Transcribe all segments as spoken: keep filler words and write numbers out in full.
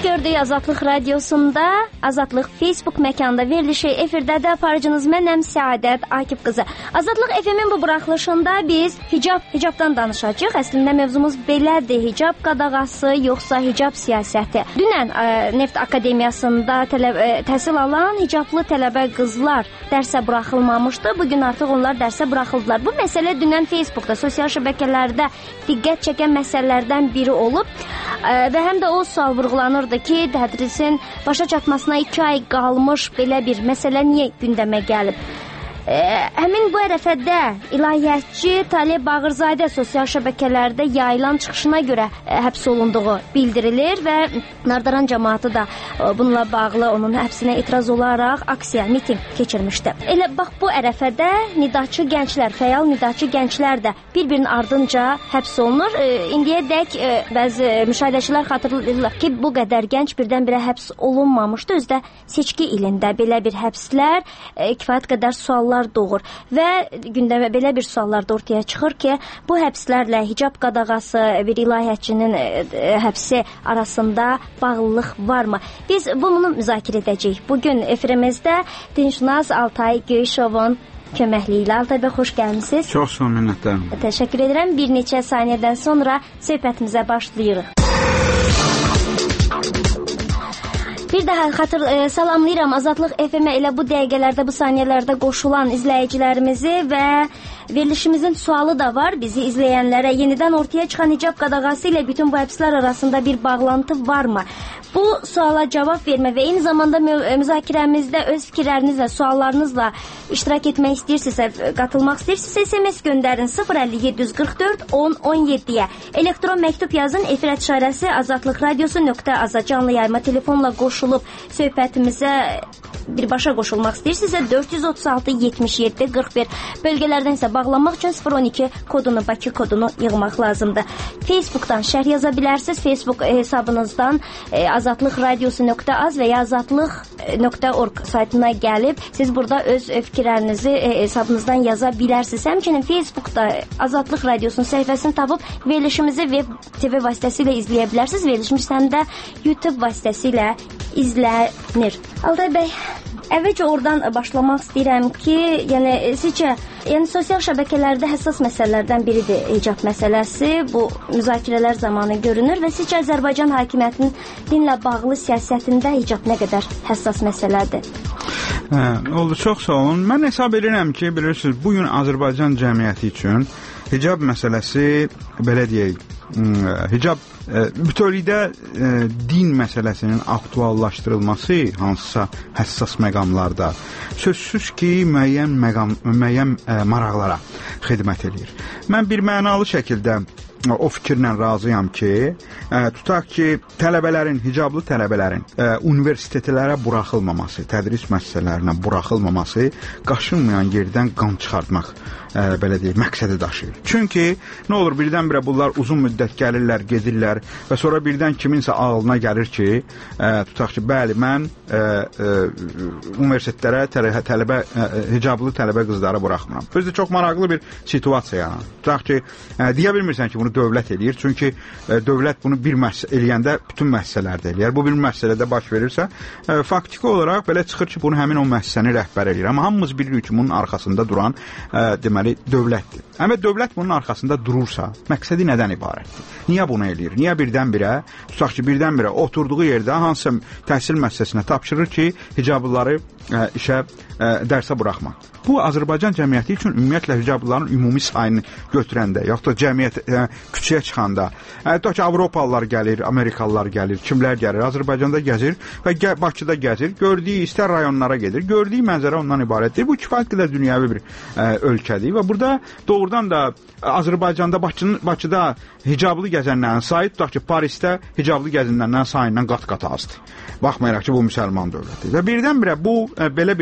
Xoş gördük Azadlıq Radiosunda, Azadlıq Facebook məkanında verilişi efirdədə aparıcınız mənəm Səadət Akif qızı. Azadlıq F M-in bu buraxılışında biz hicab, hicabdan danışacağıq. Əslində mövzumuz belədir, hicab qadağası yoxsa hicab siyasəti. Dünən ə, Neft Akademiyasında tələb, ə, təhsil alan hicablı tələbə qızlar dərsə buraxılmamışdı. Bugün artıq onlar dərsə buraxıldılar. Bu məsələ dünən Facebookda, sosial şəbəkələrdə diqqət çəkən məsələlərdən biri olub ə, və həm də o sual vurğulanırdı ki, tədrisin başa çatmasına iki ay qalmış belə bir məsələ niyə gündəmə gəlib? Ə, həmin bu ərəfədə ilahiyyatçı Talib Bağırzadə sosial şəbəkələrdə yayılan çıxışına görə ə, həbs olunduğu bildirilir və Nardaran cəmaatı da ə, bununla bağlı onun həbsinə etiraz olaraq aksiya, miting keçirmişdi. Elə bax bu ərəfədə nidaçı gənclər, fəal nidaçı gənclər də bir-birinin ardınca həbs olunur. Ə, indiyədək ə, bəzi müşahidəçilər xatırlayırlar ki, bu qədər gənc birdən-birə həbs olunmamışdı. Özdə seçki ilində belə bir həbslər ə, kifayət qədər suallar doğur və gündəmə belə bir suallar da ortaya çıxır ki, bu həbslərlə hicab qadağası, bir ilahiyyatçının həbsi arasında bağlılıq varmı? Biz bunu müzakirə edəcəyik. Bugün efirimizdə dinşünas Altay Göyüşovun köməkliyi ilə. Altay bəy, xoş gəlmisiniz. Çox sağ olun, minnətdaram. Təşəkkür edirəm. Bir neçə saniyədən sonra söhbətimizə başlayırıq. Bir daha xatır e, salamlayıram Azadlıq F M-ə elə bu dəqiqələrdə, bu saniyələrdə qoşulan izləyicilərimizi və verilişimizin sualı da var bizi izləyənlərə. Yenidən ortaya çıxan hicab qadağası ilə bütün bu həbslər arasında bir bağlantı varmı? Bu suala cavab vermə və eyni zamanda müzakirəmizdə öz fikirlərinizlə, suallarınızla iştirak etmək istəyirsinizsə, qatılmaq istəyirsinizsə, S M S göndərin sıfır əlli yeddi yüz qırx dörd on on yeddiyə. Elektron məktub yazın, efir işarəsi azadlıq radiosu nöqtə aza canlı yayma telefonla qoşulub söhbətimizə birbaşa qoşulmaq istəyirsinizsə dörd yüz otuz altı yetmiş yeddi qırx bir bölgələrdən isə bağlanmaq üçün sıfır on iki kodunu, Bakı kodunu yığmaq lazımdır. Facebookdan şərh yaza bilərsiniz. Facebook hesabınızdan e, azadlıq radiosu nöqtə az və ya azadlıq nöqtə org saytına gəlib siz burada öz fikirlərinizi e, hesabınızdan yaza bilərsiniz. Həmçinin Facebookda Azadlıq Radiosunun səhifəsini tapıb verilişimizi web T V vasitəsilə izləyə bilərsiniz. Verilişimiz həm də YouTube vasitəsilə izlənir. Altay bəy, əvvəlcə oradan başlamaq istəyirəm ki, yəni sizcə, yəni sosial şəbəkələrdə həssas məsələlərdən biridir hicab məsələsi. Bu müzakirələr zamanı görünür və sizcə Azərbaycan hakimiyyətinin dinlə bağlı siyasətində hicab nə qədər həssas məsələdir? Hə, oldu, çox sağ olun. Mən hesab edirəm ki, bilirsiniz, bugün Azərbaycan cəmiyyəti üçün hicab məsələsi, belə deyək, hicab bütövlükdə din məsələsinin aktuallaşdırılması hansısa həssas məqamlarda sözsüz ki, müəyyən məqam, müəyyən maraqlara xidmət edir. Mən bir mənalı şəkildə o fikirlə razıyam ki, tutaq ki, tələbələrin, hicablı tələbələrin universitetlərə buraxılmaması, tədris müəssisələrinə buraxılmaması qaşınmayan yerdən qan çıxartmaq, belə deyək, məqsədi daşıyır. Çünki nə olur, birdən-birə bunlar uzun müddət gəlirlər, gedirlər və sonra birdən kiminsə ağlına gəlir ki, tutaq ki, bəli, mən universitetlərə tələbə, hicablı tələbə qızları buraxmıram. Özdə çox maraqlı bir situasiya yaranır. Tutaq ki, deyə bilmirsən ki, bunu dövlət eləyir. Çünki e, dövlət bunu bir müəssisə eləyəndə bütün müəssisələrdə eləyər. Bu bir müəssisədə baş verirsə, e, faktiki olaraq belə çıxır ki, bunu həmin o müəssisəni rəhbər eləyir. Amma hamımız bilirik ki, bunun arxasında duran e, deməli dövlətdir. Amma dövlət bunun arxasında durursa, məqsədi nədən ibarətdir? Niyə bunu eləyir? Niyə birdən-birə, tutaq ki, birdən-birə oturduğu yerdə hansısa təhsil müəssisəsinə tapşırır ki, hicablıları e, işə, e, dərsə buraxmaq? Bu, Azərbaycan cəmiyyəti üçün ümumiyyətlə hicablıların ümumi sayını götürəndə, yaxud da cəmiyyət e, küçəyə çıxanda, e, tutaq ki, Avropalılar gəlir, Amerikalılar gəlir, kimlər gəlir, Azərbaycanda gəzir və gə, Bakıda gəzir, gördüyü istər rayonlara gedir, gördüyü mənzərə ondan ibarətdir. Bu, kifayət qədər dünyəvi bir e, ölkədir və burada doğrudan da Azərbaycanda, Bakının, Bakıda hicablı gəzənlərin sayı, tutaq ki, Parisdə hicablı gəzənlərin sayından qat-qat azdır. Baxmayaraq ki, bu müsəlman dövlətidir. Və birdən-birə bu, e, belə bir situasiya,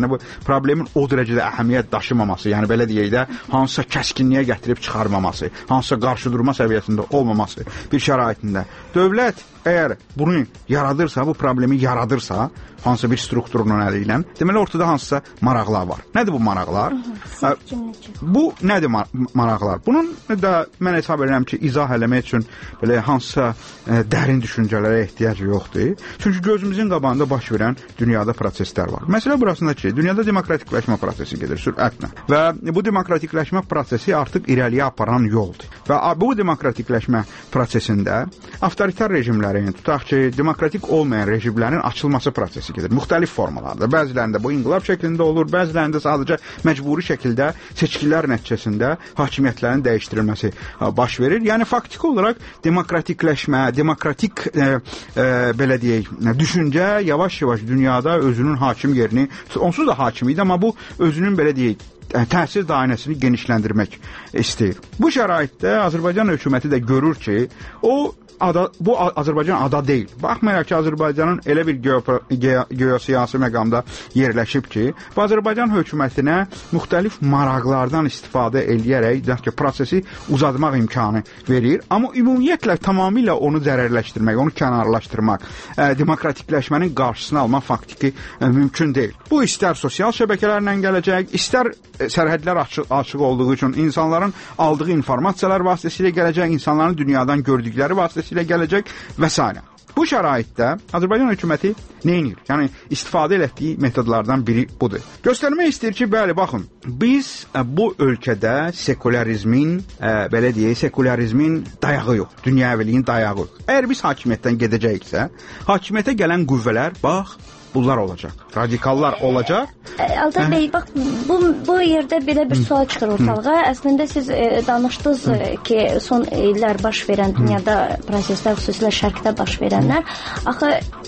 Yəni bu problemin o dərəcədə əhəmiyyət daşımaması, yəni belə deyək də, hansısa kəskinliyə gətirib çıxarmaması, hansısa qarşıdurma səviyyəsində olmaması bir şəraitində dövlət əgər bunu yaradırsa, bu problemi yaradırsa, hansısa bir strukturun əli ilə, deməli ortada hansısa maraqlar var. Nədir bu maraqlar? Hı -hı. Bu nədir mar maraqlar? Bunun da mən hesab edirəm ki, izah eləmək üçün belə hansısa ə, dərin düşüncələrə ehtiyac yoxdur. Çünki gözümüzün qabağında baş verən dünyada proseslər var. Məsələ burasında ki, dünyada demokratikləşmə prosesi gedir sürətlə və bu demokratikləşmə prosesi artıq irəliyə aparan yoldur. Və bu demokratikləşmə prosesində avtoritar rejimlərin, tutaq ki, demokratik olmayan rejimlərin açılması prosesi gedir. Müxtəlif formalarda. Bəzilərində bu inqilab şəklində olur, bəzilərində sadəcə məcburi şəkildə seçkilər nəticəsində hakimiyyətlərin dəyişdirilməsi baş verir. Yəni faktiki olaraq demokratikləşmə, demokratik e, e, belə deyək, düşüncə yavaş-yavaş dünyada özünün hakim yerini, onsuz da hakim idi, amma bu özünün belə deyək, təsir dairəsini genişləndirmək istəyir. Bu şəraitdə Azərbaycan hökuməti də görür ki, o ada, bu Azərbaycan ada deyil. Baxmayaraq ki, Azərbaycanın elə bir geosiyasi məqamda yerləşib ki, bu Azərbaycan hökumətinə müxtəlif maraqlardan istifadə eləyərək ki, prosesi uzatmaq imkanı verir. Amma ümumiyyətlə tamamilə onu zərərləşdirmək, onu kənarlaşdırmaq, ə, demokratikləşmənin qarşısını almaq faktiki ə, mümkün deyil. Bu istər sosial şəbəkələrlə gələcək, istər sərhədlər açıq, açıq olduğu üçün insanların aldığı informasiyalar vasitəsilə gələcək, insanların dünyadan gördükləri vasitəsilə gələcək və s. Bu şəraitdə Azərbaycan hökuməti nə edir? Yəni istifadə etdiyi metodlardan biri budur. Göstərmək istəyir ki, bəli, baxın, biz bu ölkədə sekularizmin, ə, belə deyək, sekularizmin dayağı yox, dünyaviliyin dayağı yox. Əgər biz hakimiyyətdən gedəcəksə, hakimiyyətə gələn qüvvələr, bax, bunlar olacaq. Radikallar olacaq. Altay bəy, bax, bu, bu yerdə belə bir sual çıxır ortalığa. Əslində siz e, danışdınız e, ki, son illər baş verən dünyada proseslər, xüsusilə şərqdə baş verənlər, axı,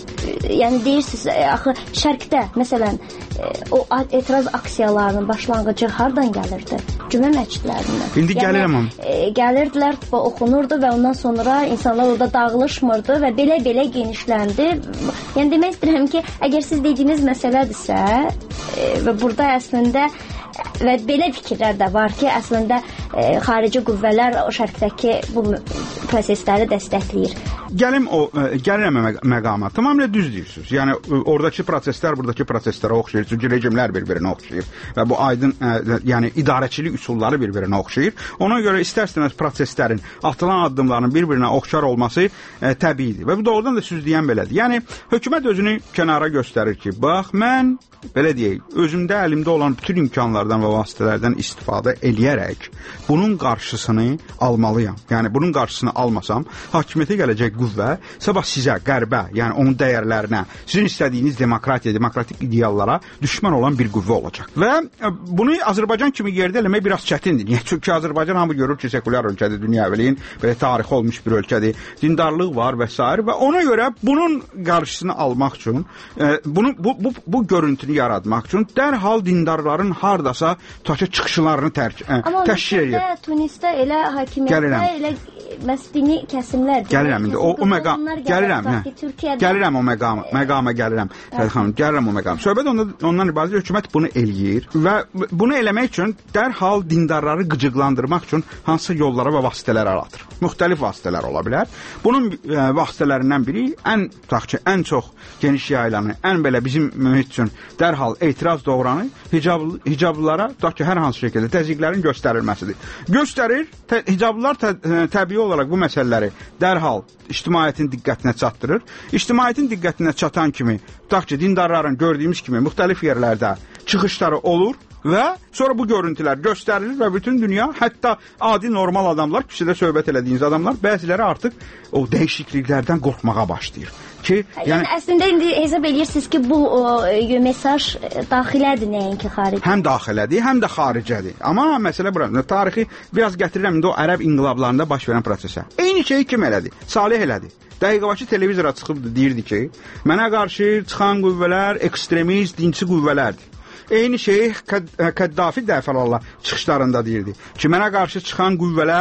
e, yəni deyirsiniz, e, axı şərqdə, məsələn, e, o etiraz aksiyalarının başlanğıcı hardan gəlirdi? Cümə məscidlərindən. İndi yəni, gəlirəm amma. E, gəlirdilər, oxunurdu və ondan sonra insanlar orada dağılışmırdı və belə-belə genişləndi. Yəni demək istəyirəm ki, əgər siz dediyiniz məsələdirsə e, və burada əslində və belə fikirlər də var ki, əslində e, xarici qüvvələr o şərqdəki bu prosesləri dəstəkləyir. Gəlim o, gəlirəm məqama. Tamamilə düz deyirsiniz. Yəni oradakı proseslər buradakı proseslərə oxşayır. Çünki rejimlər bir-birinə oxşayır və bu aydın, ə, yəni idarəçilik üsulları bir-birinə oxşayır. Ona görə istər-istəməz proseslərin, atılan addımların bir-birinə oxşar olması ə, təbiidir. Və bu doğrudan da siz deyən belədir. Yəni hökumət özünü kənara göstərir ki, bax, mən belə deyək, özümdə əlimdə olan bütün imkanlardan və vasitələrdən istifadə eləyərək bunun qarşısını almalıyam. Yəni bunun qarşısını almasam, hakimiyyətə gələcək qüvvə sabah sizə, qərbə, yəni onun dəyərlərinə, sizin istədiyiniz demokratiya, demokratik ideallara düşmən olan bir qüvvə olacaq. Və bunu Azərbaycan kimi yerdə eləmək biraz çətindir. Niyə? Çünki Azərbaycan hamı görür ki, sekulyar ölkədir, dünyaviliyin belə tarixi olmuş bir ölkədir, dindarlıq var və s. və ona görə bunun qarşısını almaq üçün, e, bunu bu, bu, bu görüntünü yaratmaq üçün dərhal dindarların hardasa tutaq çıxışlarını təşkil edir. Amma Tunisdə elə hakimiyyətdə elə məsdini kəsimlər. Gəlirəm indi. O, o məqam, gəlirəm, hə. Gəlirəm o məqama, məqama gəlirəm. Xanım, gəlirəm o məqam. Söhbət ondan, ondan ibarət hökumət bunu eləyir və bunu eləmək üçün dərhal dindarları qıcıqlandırmaq üçün hansı yollara və vasitələr aratır. Müxtəlif vasitələr ola bilər. Bunun ə, vasitələrindən biri ən tutaq ki, ən çox geniş yayılanı, ən belə bizim mühit üçün dərhal etiraz doğuranı hicablı, hicablılara tutaq ki, hər hansı şəkildə təzyiqlərin göstərilməsidir. Göstərir, tə, hicablılar tə, təbii olaraq bu məsələləri dərhal ictimaiyyətin diqqətinə çatdırır. İctimaiyyətin diqqətinə çatan kimi, tutaq ki, dindarların gördüyümüz kimi müxtəlif yerlərdə çıxışları olur və sonra bu görüntülər göstərilir və bütün dünya, hətta adi normal adamlar, küçədə söhbət elədiyiniz adamlar, bəziləri artıq o dəyişikliklərdən qorxmağa başlayır. Ki, yəni, yəni əslində indi hesab edirsiniz ki, bu o, mesaj daxilədir, nəinki xarici. Həm daxilədir, həm də xaricədir. Amma məsələ burada. Tarixi biraz gətirirəm indi o ərəb inqilablarında baş verən prosesə. Eyni şeyi kim elədi? Salih elədi. Dəqiqəbaşı televizora çıxıb deyirdi ki, mənə qarşı çıxan qüvvələr ekstremist, dinçi qüvvələrdir. Eyni şeyi Qəddafi dəfələrlə çıxışlarında deyirdi ki, mənə qarşı çıxan qüvvələr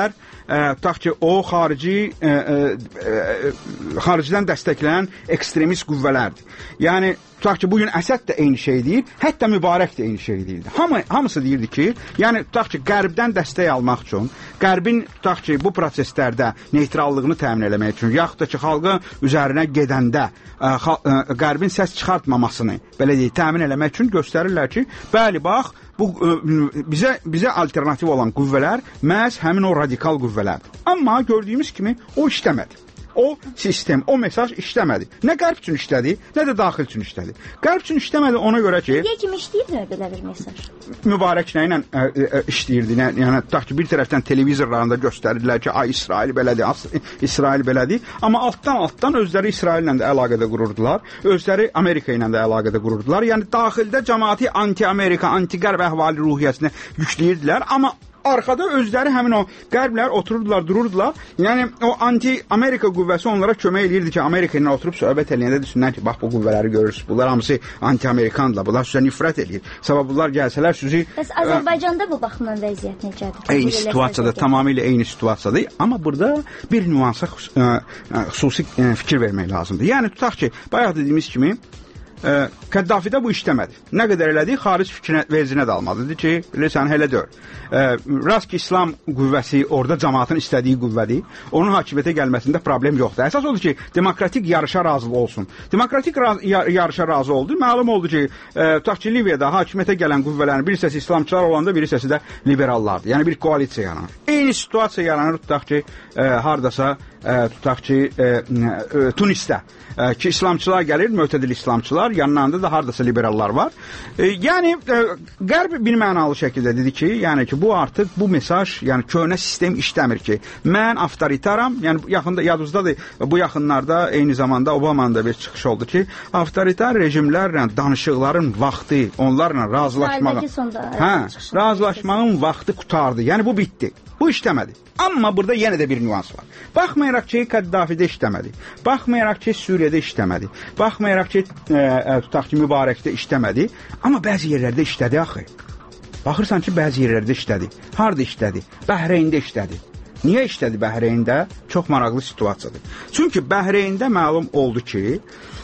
tutaq ki, o xarici ə, ə, ə, xaricdən dəstəklənən ekstremist qüvvələrdir. Yəni tutaq ki, bugün Əsəd də eyni şey deyir, hətta Mübarək də eyni şey deyirdi. Hamı, hamısı deyirdi ki, yəni tutaq ki, Qərbdən dəstək almaq üçün, Qərbin tutaq ki, bu proseslərdə neytrallığını təmin eləmək üçün, yaxud da ki, xalqın üzərinə gedəndə ə, ə, Qərbin səs çıxartmamasını, belə deyək, təmin eləmək üçün göstərirlər ki, bəli, bax, bu ə, bizə bizə alternativ olan qüvvələr məhz həmin o radikal qüvvələrdir. Amma gördüyümüz kimi o işləmədi. O sistem, o mesaj işləmədi. Nə Qərb üçün işlədi, nə də daxil üçün işlədi. Qərb üçün işləmədi ona görə ki... Niyə kimi işləyir belə bir mesaj? Mübarək nə ilə ə, ə, işləyirdi? Nə, yəni, tutaq ki, bir tərəfdən televizorlarında göstərirdilər ki, ay, İsrail belədir, İsrail belədir. Amma altdan-altdan özləri İsraillə də əlaqədə qururdular, özləri Amerika ilə də əlaqədə qururdular. Yəni, daxildə cəmaati anti-Amerika, anti-Qərb əhvali ruhiyyəsinə yükləyirdilər. Amma arxada özləri həmin o qərblər otururdular, dururdular. Yəni o anti-Amerika qüvvəsi onlara kömək eləyirdi ki, Amerika ilə oturub söhbət eləyəndə düşünlər ki, bax bu qüvvələri görürsünüz. Bunlar hamısı anti-Amerikandırlar. Bunlar sizə nifrət eləyir. Səbəb bunlar gəlsələr sizi... Bəs Azərbaycanda bu baxımdan vəziyyət necədir? Eyni situasiyada, tamamilə eyni situasiyadır. Amma burada bir nüansa xüsusi fikir vermək lazımdır. Yəni tutaq ki, bayaq dediyimiz kimi Qəddafidə bu işləmədi. Nə qədər elədi, xaric fikrinə, verzinə də almadı. Dedi ki, bilirsən, hələ deyil. Rast ki, İslam qüvvəsi orada cəmaatın istədiyi qüvvədir. Onun hakimiyyətə gəlməsində problem yoxdur. Əsas odur ki, demokratik yarışa razı olsun. Demokratik yarışa razı oldu. Məlum oldu ki, tutaq ki, Liviyada hakimiyyətə gələn qüvvələrin bir hissəsi İslamçılar olanda, bir hissəsi də liberallardır. Yəni bir koalisiya yaranır. Eyni situasiya yaranır, tutaq ki, hardasa, tutaq ki, Tunisdə ki, İslamçılar gəlir, mötədil İslamçılar, yanlarında da hardasa liberallar var. E, yəni, e, Qərb bir mənalı şəkildə dedi ki, yəni ki, bu artıq, bu mesaj, yəni köhnə sistem işləmir ki, mən avtoritaram, yəni yaxında, yadınızdadır, bu yaxınlarda eyni zamanda Obamanın da bir çıxış oldu ki, avtoritar rejimlərlə danışıqların vaxtı, onlarla razılaşmağın, hə, razılaşmağın vaxtı qutardı. Yəni, bu bitdi. Bu işləmədi. Amma burada yenə də bir nüans var. Baxmayaraq ki, Qəddafidə işləmədi. Baxmayaraq ki, Suriyədə işləmədi. Baxmayaraq ki, e, e, tutaq ki, Mübarəkdə işləmədi. Amma bəzi yerlərdə işlədi axı. Baxırsan ki, bəzi yerlərdə işlədi. Harada işlədi? Bəhreyndə işlədi. Niyə işlədi Bəhreyndə? Çox maraqlı situasiyadır. Çünki Bəhreyndə məlum oldu ki,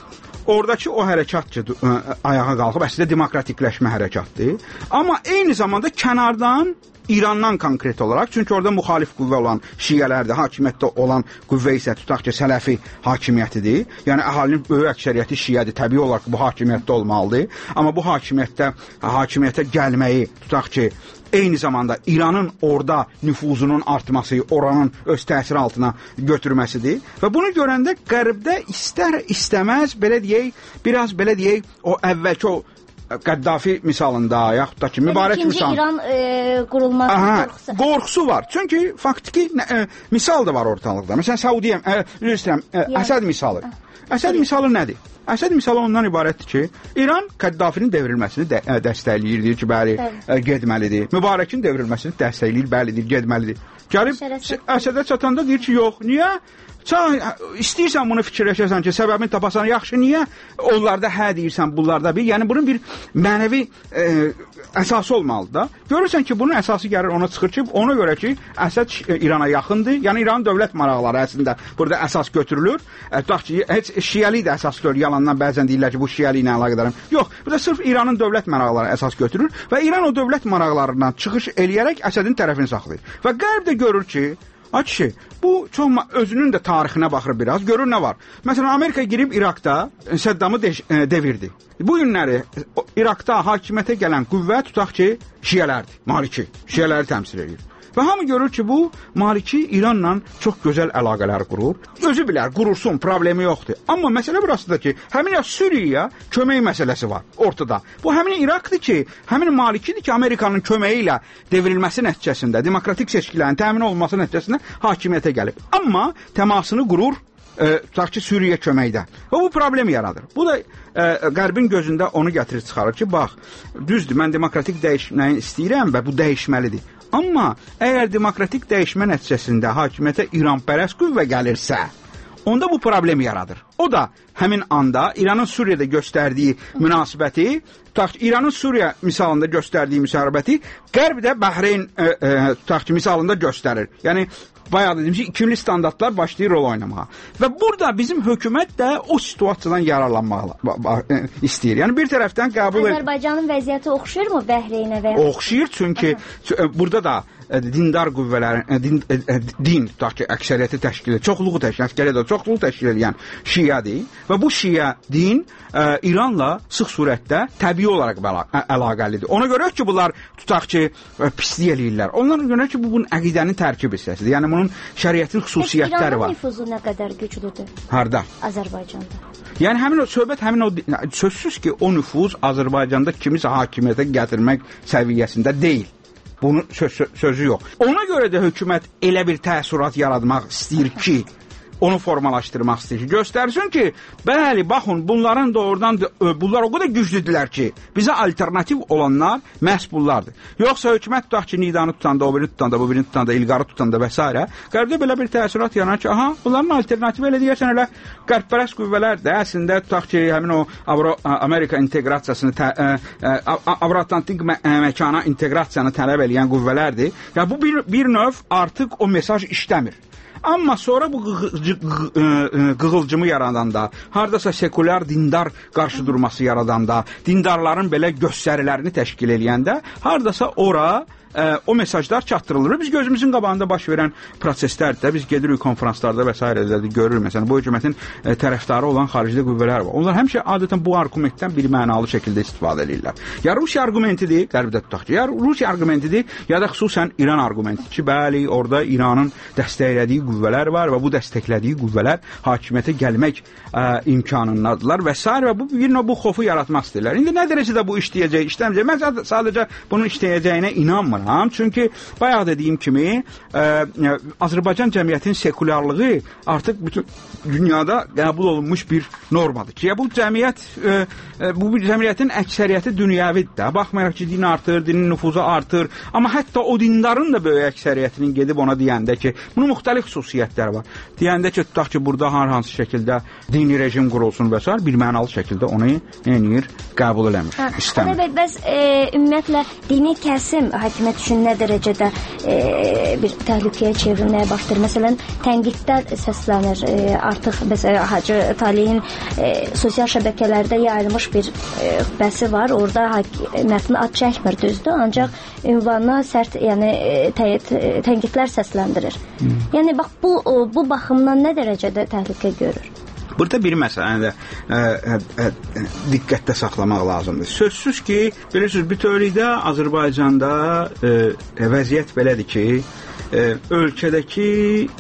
oradakı o hərəkat ki, ayağa qalxıb, əslində demokratikləşmə hərəkatdır. Amma eyni zamanda kənardan İrandan konkret olaraq, çünki orada müxalif qüvvə olan şiələrdir, hakimiyyətdə olan qüvvə isə tutaq ki, sələfi hakimiyyətidir. Yəni, əhalinin böyük əksəriyyəti şiədir, təbii olaraq bu hakimiyyətdə olmalıdır. Amma bu hakimiyyətdə, hakimiyyətə gəlməyi, tutaq ki, eyni zamanda İranın orada nüfuzunun artması, oranın öz təsiri altına götürməsidir. Və bunu görəndə Qərbdə istər istəməz, belə deyək, biraz belə deyək, o əvvəlki o Qəddafi misalında, yaxud da ki, Mübarək misalında. İkinci İran e, qurulması qorxusu. Qorxusu var. Çünki faktiki e, misal da var ortalıqda. Məsələn, Səudiyyə, e, istəyirəm, e, Əsəd misalı. Əsəd misalı nədir? Əsəd misalı ondan ibarətdir ki, İran Qəddafinin devrilməsini də, ə, dəstəkləyir, deyir ki, bəli, ə, getməlidir. Mübarəkin devrilməsini dəstəkləyir, bəlidir, getməlidir. Gəlib Əsədə çatanda deyir ki, yox. Niyə? Sən istəyirsən bunu fikirləşəsən ki, səbəbini tapasan, yaxşı, niyə onlarda hə deyirsən, bunlarda bir, yəni bunun bir mənəvi e, əsası olmalıdır da. Görürsən ki, bunun əsası gəlir ona çıxır ki, ona görə ki, Əsəd İrana yaxındır, yəni İranın dövlət maraqları əslində burada əsas götürülür. E, tutaq ki, heç şiəlik də əsas görür, yalandan bəzən deyirlər ki, bu şiəlik ilə əlaqədarım. Yox, burada sırf İranın dövlət maraqları əsas götürür və İran o dövlət maraqlarından çıxış eləyərək Əsədin tərəfini saxlayır. Və Qərb də görür ki, a kişi, bu çox özünün də tarixinə baxır biraz, görür nə var. Məsələn, Amerika girib İraqda Səddamı devirdi. Bu günləri İraqda hakimiyyətə gələn qüvvə tutaq ki, şiələrdir, Maliki, şiələri təmsil edir. Və hamı görür ki, bu Maliki İranla çox gözəl əlaqələr qurur. Özü bilər, qurursun, problemi yoxdur. Amma məsələ burasıdır ki, həmin ya Suriyaya kömək məsələsi var ortada. Bu həmin İraqdır ki, həmin Malikidir ki, Amerikanın köməyi ilə devrilməsi nəticəsində, demokratik seçkilərin təmin olunması nəticəsində hakimiyyətə gəlib. Amma təmasını qurur, e, tutaq ki, Suriya köməkdə. Və bu problemi yaradır. Bu da e, Qərbin gözündə onu gətirir çıxarır ki, bax, düzdür, mən demokratik dəyişməyi istəyirəm və bu dəyişməlidir. Amma əgər demokratik dəyişmə nəticəsində hakimiyyətə İranpərəst qüvvə gəlirsə, onda bu problem yaradır. O da həmin anda İranın Suriyada göstərdiyi münasibəti, tutaq ki, İranın Suriya misalında göstərdiyi münasibəti Qərb də Bəhreyn e, e, tutaq ki, misalında göstərir. Yəni bayağı dediyim ki, ikili standartlar başlayır rol oynamağa. Və burada bizim hökumət də o situasiyadan yararlanmaq istəyir. Yəni bir tərəfdən qəbul... Azərbaycanın vəziyyəti oxşayırmı Bəhreynə və... Oxşayır, çünki Aha. burada da dindar qüvvələrin, din, din tutaq ki, əksəriyyəti təşkil edir, çoxluğu təşkil edir, çoxluğu təşkil edən şiədir və bu şiə din ə, İranla sıx surətdə təbii olaraq əlaqəlidir. Ona görə ki, bunlar tutaq ki, pislik eləyirlər. Onlara görə ki, bu bunun əqidənin tərkib hissəsidir. Yəni bunun şəriətin xüsusiyyətləri var. İranın nüfuzu nə qədər güclüdür? Harda? Azərbaycanda. Yəni həmin o söhbət, həmin o sözsüz ki, o nüfuz Azərbaycanda kimisə hakimiyyətə gətirmək səviyyəsində deyil. Bunun söz, sözü yox. Ona görə də hökumət elə bir təəssürat yaratmaq istəyir ki, onu formalaşdırmaq istəyir ki, göstərsin ki, bəli, baxın, bunların doğrudan bunlar o qədər güclüdülər ki, bizə alternativ olanlar məhz bunlardır. Yoxsa hökumət tutaq ki, Nidanı tutanda, o birini tutanda, bu birini tutanda, İlqarı tutanda və s. Qərbdə belə bir təəssürat yanar ki, aha, bunların alternativi elə deyərsən, elə qərbpərəst qüvvələr də əslində tutaq ki, həmin o Avro Amerika inteqrasiyasını, Avro-Atlantik mə məkana inteqrasiyanı tələb eləyən qüvvələrdir. Yəni, bu bir, bir növ artıq o mesaj işləmir. Amma sonra bu qığılcımı yaradanda, hardasa sekulyar dindar qarşı durması yaradanda, dindarların belə göstərilərini təşkil eləyəndə, hardasa ora ə, o mesajlar çatdırılır. Biz gözümüzün qabağında baş verən proseslərdə, biz gedirik konferanslarda və s. görürük. Məsələn, bu hökumətin ə, tərəfdarı olan xaricdə qüvvələr var. Onlar həmişə adətən bu argumentdən bir mənalı şəkildə istifadə edirlər. Ya Rusiya argumentidir, qərbdə tutaq ki, ya Rusiya argumentidir, ya da xüsusən İran argumentidir ki, bəli, orada İranın dəstəklədiyi qüvvələr var və bu dəstəklədiyi qüvvələr hakimiyyətə gəlmək ə, imkanındadırlar və s. və bu bir növ bu xofu yaratmaq istəyirlər. İndi nə dərəcədə bu işləyəcək, işləməyəcək? Mən sadəcə bunun işləyəcəyinə inanmıram. Çünki bayaq dediyim kimi ə, Azərbaycan cəmiyyətinin sekulyarlığı artıq bütün dünyada qəbul olunmuş bir normadır ki, ya bu cəmiyyət ə, ə, bu cəmiyyətin əksəriyyəti dünyəvidir də. Baxmayaraq ki, din artır, dinin nüfuzu artır, amma hətta o dindarın da böyük əksəriyyətinin gedib ona deyəndə ki, bunun müxtəlif xüsusiyyətləri var. Deyəndə ki, tutaq ki, burada hər hansı şəkildə dini rejim qurulsun və s. bir mənalı şəkildə onu neyir, qəbul eləmir, hə, istəmir. Bəs, bəs e, ümumiyyətlə dini kəsim hakimiyyət üçün nə dərəcədə e, bir təhlükəyə çevrilməyə başlayır? Məsələn, tənqidlər səslənir. E, artıq məsələn Hacı Talehin e, sosial şəbəkələrdə yayılmış bir e, xütbəsi var. Orada hakimiyyətin ad çəkmir, düzdür? Ancaq ünvanına sərt, yəni tə, tənqidlər səsləndirir. Hmm. Yəni bax bu bu baxımdan nə dərəcədə təhlükə görür? Burada bir məsələni də ə, ə, ə, diqqətdə saxlamaq lazımdır. Sözsüz ki, bilirsiniz, bütövlükdə Azərbaycanda ə, vəziyyət belədir ki, ə, ölkədəki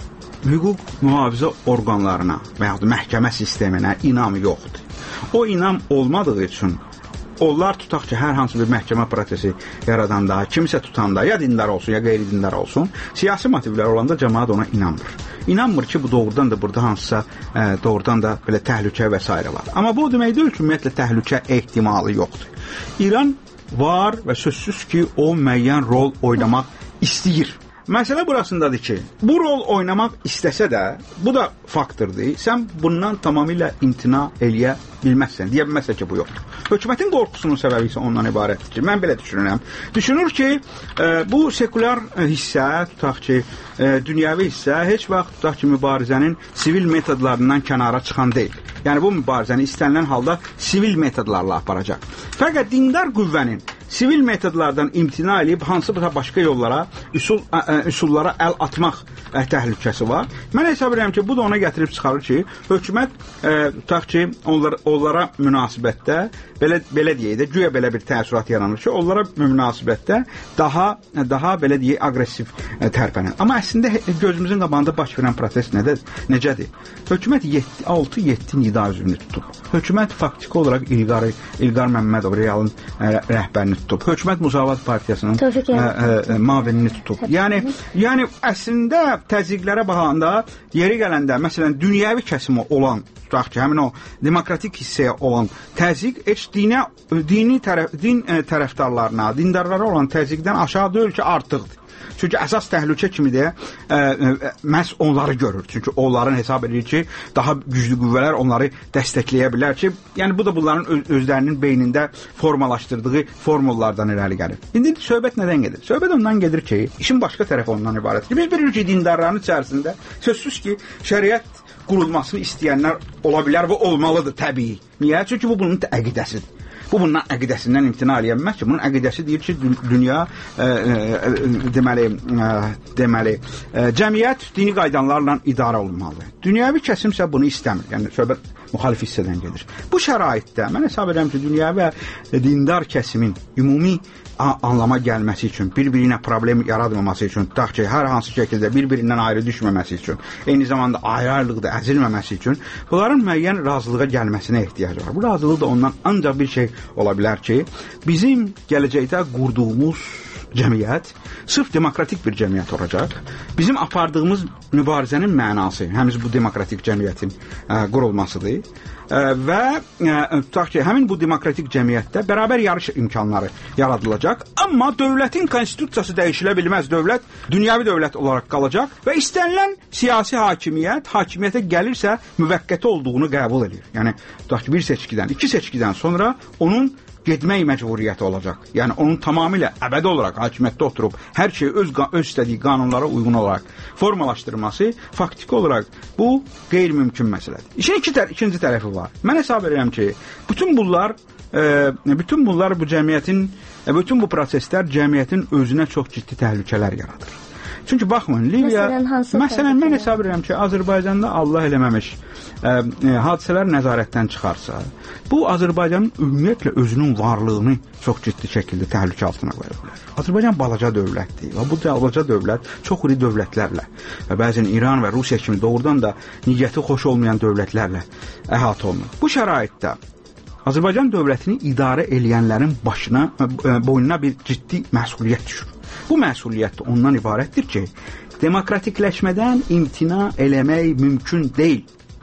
hüquq mühafizə orqanlarına və yaxud məhkəmə sisteminə inam yoxdur. O inam olmadığı üçün onlar tutaq ki, hər hansı bir məhkəmə prosesi yaradanda, kimsə tutanda, ya dindar olsun, ya qeyri-dindar olsun, siyasi motivlər olanda cəmaət ona inanmır. İnanmır ki, bu doğrudan da burada hansısa ə, doğrudan da belə təhlükə və s. var. Amma bu demək deyil ki, ümumiyyətlə təhlükə ehtimalı yoxdur. İran var və sözsüz ki, o müəyyən rol oynamaq istəyir. Məsələ burasındadır ki, bu rol oynamaq istəsə də, bu da faktordur. Sən bundan tamamilə imtina eləyə bilməzsən. Deyə bilməzsən ki, bu yoxdur. Hökumətin qorxusunun səbəbi isə ondan ibarətdir ki, mən belə düşünürəm. Düşünür ki, e, bu sekulyar hissə, tutaq ki, e, dünyəvi hissə heç vaxt tutaq ki, mübarizənin sivil metodlarından kənara çıxan deyil. Yəni bu mübarizəni istənilən halda sivil metodlarla aparacaq. Fəqət dindar qüvvənin sivil metodlardan imtina edib hansısa başqa yollara, üsul, ə, üsullara əl atmaq ə, təhlükəsi var. Mən hesab edirəm ki, bu da ona gətirib çıxarır ki, hökumət ə, tutaq ki, onlar, onlara münasibətdə belə, belə deyək də, güya belə bir təəssürat yaranır ki, onlara münasibətdə daha, daha belə deyək, aqressiv ə, tərpənir. Amma əslində gözümüzün qabağında baş verən proses nədir, necədir? Hökumət altı yeddi nida üzvünü tutub. Hökumət faktiki olaraq İlqar, İlqar Məmmədov Realın ə, rəhbərini tutub. Hökumət Müsavat Partiyasının ə, ə, mavenini tutub. Yəni, yəni əslində təzyiqlərə baxanda yeri gələndə, məsələn, dünyəvi kəsimi olan, tutaq ki, həmin o demokratik hissəyə olan təzyiq heç dinə, dini tərəf, din ə, tərəfdarlarına, dindarlara olan təzyiqdən aşağı deyil ki, artıqdır. Çünki əsas təhlükə kimi deyə ə, ə, məhz onları görür. Çünki onların hesab edir ki, daha güclü qüvvələr onları dəstəkləyə bilər ki, yəni bu da bunların öz, özlərinin beynində formalaşdırdığı formullardan irəli gəlir. İndi söhbət nədən gedir? Söhbət ondan gedir ki, işin başqa tərəfi ondan ibarət ki, biz bilirik ki, dindarların içərisində sözsüz ki, şəriət qurulmasını istəyənlər ola bilər və olmalıdır təbii. Niyə? Çünki bu bunun əqidəsidir. Bu bundan əqidəsindən imtina eləyənməz ki, bunun əqidəsi deyir ki, dünya e, e, deməli, e, deməli e, cəmiyyət dini qaydalarla idarə olunmalıdır. Dünyəvi kəsimsə bunu istəmir. Yəni söhbət müxalif hissədən gedir. Bu şəraitdə mən hesab edirəm ki, dünya və dindar kəsimin ümumi anlama gəlməsi üçün, bir-birinə problem yaratmaması üçün, tutaq ki, hər hansı şəkildə bir-birindən ayrı düşməməsi üçün, eyni zamanda ayrı-ayrılıqda əzilməməsi üçün bunların müəyyən razılığa gəlməsinə ehtiyac var. Bu razılıq da ondan ancaq bir şey ola bilər ki, bizim gələcəkdə qurduğumuz cəmiyyət sırf demokratik bir cəmiyyət olacaq. Bizim apardığımız mübarizənin mənası həmiz bu demokratik cəmiyyətin ə, qurulmasıdır. Ə, və ə, tutaq ki, həmin bu demokratik cəmiyyətdə bərabər yarış imkanları yaradılacaq. Amma dövlətin konstitusiyası dəyişilə bilməz. Dövlət dünyəvi dövlət olaraq qalacaq və istənilən siyasi hakimiyyət hakimiyyətə gəlirsə müvəqqəti olduğunu qəbul edir. Yəni tutaq ki, bir seçkidən, iki seçkidən sonra onun getmək məcburiyyəti olacaq. Yəni onun tamamilə əbədi olaraq hakimiyyətdə oturub hər şeyi öz, öz istədiyi qanunlara uyğun olaraq formalaşdırması faktiki olaraq bu qeyri-mümkün məsələdir. İşin iki tər ikinci tərəfi var. Mən hesab edirəm ki, bütün bunlar e, bütün bunlar bu cəmiyyətin e, bütün bu proseslər cəmiyyətin özünə çox ciddi təhlükələr yaradır. Çünki baxmayın, Liviya, məsələn, məsələn mən hesab edirəm ki, Azərbaycanda Allah eləməmiş ə, ə, hadisələr nəzarətdən çıxarsa, bu Azərbaycanın ümumiyyətlə özünün varlığını çox ciddi şəkildə təhlükə altına qoya bilər. Azərbaycan balaca dövlətdir və bu balaca dövlət çox iri dövlətlərlə və bəzən İran və Rusiya kimi doğrudan da niyyəti xoş olmayan dövlətlərlə əhatə olunur. Bu şəraitdə Azərbaycan dövlətini idarə edənlərin başına, ə, boynuna bir ciddi məsuliyyət düşür. Bu məsuliyyət ondan ibarətdir ki, demokratikləşmədən imtina eləmək mümkün deyil.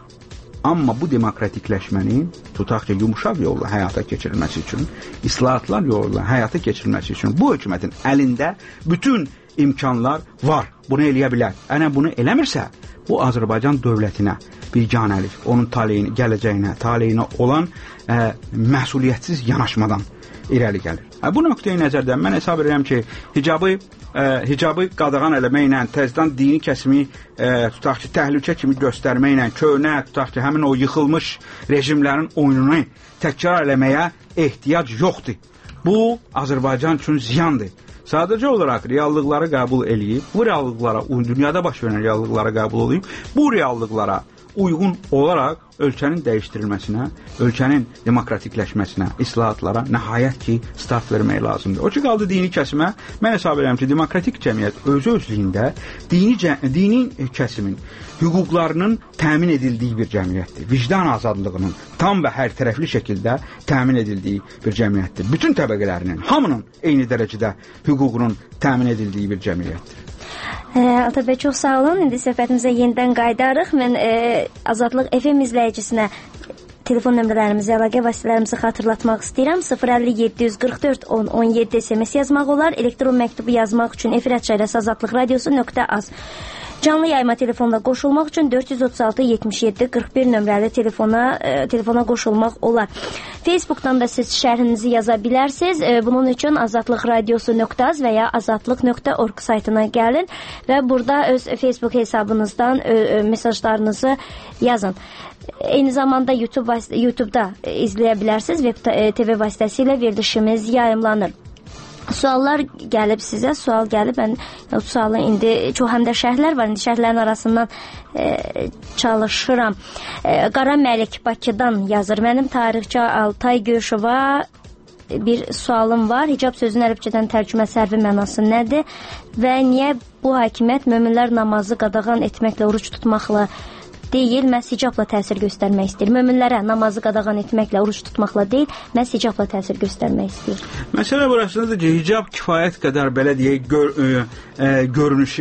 Amma bu demokratikləşmənin tutaq ki, yumuşaq yolla həyata keçirilməsi üçün, islahatlar yolla həyata keçirilməsi üçün bu hökumətin əlində bütün imkanlar var. Bunu eləyə bilər. Əgər bunu eləmirsə, bu Azərbaycan dövlətinə biganəlik, onun taleyini, gələcəyinə, taleyinə olan ə, məsuliyyətsiz yanaşmadan irəli gəlir. Bu nöqteyi nəzərdən mən hesab edirəm ki, hicabı ə, hicabı qadağan eləməklə, təzədən dini kəsimi ə, tutaq ki, təhlükə kimi göstərməklə, köhnə, tutaq ki, həmin o yıxılmış rejimlərin oyununu təkrar eləməyə ehtiyac yoxdur. Bu Azərbaycan üçün ziyandır. Sadəcə olaraq reallıqları qəbul eləyib, bu reallıqlara, dünyada baş verən reallıqlara qəbul eləyib, bu reallıqlara uyğun olaraq ölkənin dəyişdirilməsinə, ölkənin demokratikləşməsinə, islahatlara nəhayət ki, start vermək lazımdır. O ki, qaldı dini kəsimə, mən hesab edirəm ki, demokratik cəmiyyət özü özlüyündə dini, dini kəsimin hüquqlarının təmin edildiyi bir cəmiyyətdir. Vicdan azadlığının tam və hər tərəfli şəkildə təmin edildiyi bir cəmiyyətdir. Bütün təbəqələrinin, hamının eyni dərəcədə hüququnun təmin edildiyi bir cəmiyyətdir. Atabəy, çox sağ olun. İndi söhbətimizə yenidən qayıdarıq. Mən e, Azadlıq F M izləyicisinə telefon nömrələrimizi, əlaqə vasitələrimizi xatırlatmaq istəyirəm. sıfır əlli yeddi yüz qırx dörd on on yeddi S M S yazmaq olar. Elektron məktubu yazmaq üçün efir adresi azadlıq radiosu nöqtə az. Canlı yayıma telefonla qoşulmaq üçün dörd yüz otuz altı yetmiş yeddi qırx bir nömrəli telefona e, telefona qoşulmaq olar. Facebookdan da siz şərhinizi yaza bilərsiniz. E, bunun üçün azadlıq radiosu nöqtə az və ya azadlıq nöqtə org saytına gəlin və burada öz Facebook hesabınızdan e, e, mesajlarınızı yazın. Eyni zamanda YouTube YouTube'da izləyə bilərsiniz. Web T V vasitəsilə verilişimiz yayımlanır. Suallar gəlib sizə, sual gəlib. Mən o sualın indi çox həm də şərhlər var. İndi şərhlərin arasından e, çalışıram. E, Qara Məlik Bakıdan yazır. Mənim tarixçi Altay Göyşova bir sualım var. Hicab sözünün ərəbcədən tərcümə sərvi mənası nədir? Və niyə bu hakimiyyət möminlər namazı qadağan etməklə, oruç tutmaqla deyil, məhz hicabla təsir göstərmək istəyir. Möminlərə namazı qadağan etməklə, oruç tutmaqla deyil, məhz hicabla təsir göstərmək istəyir. Məsələ burasındadır ki, hicab kifayət qədər belə deyək, gör, ə, ə, görünüşü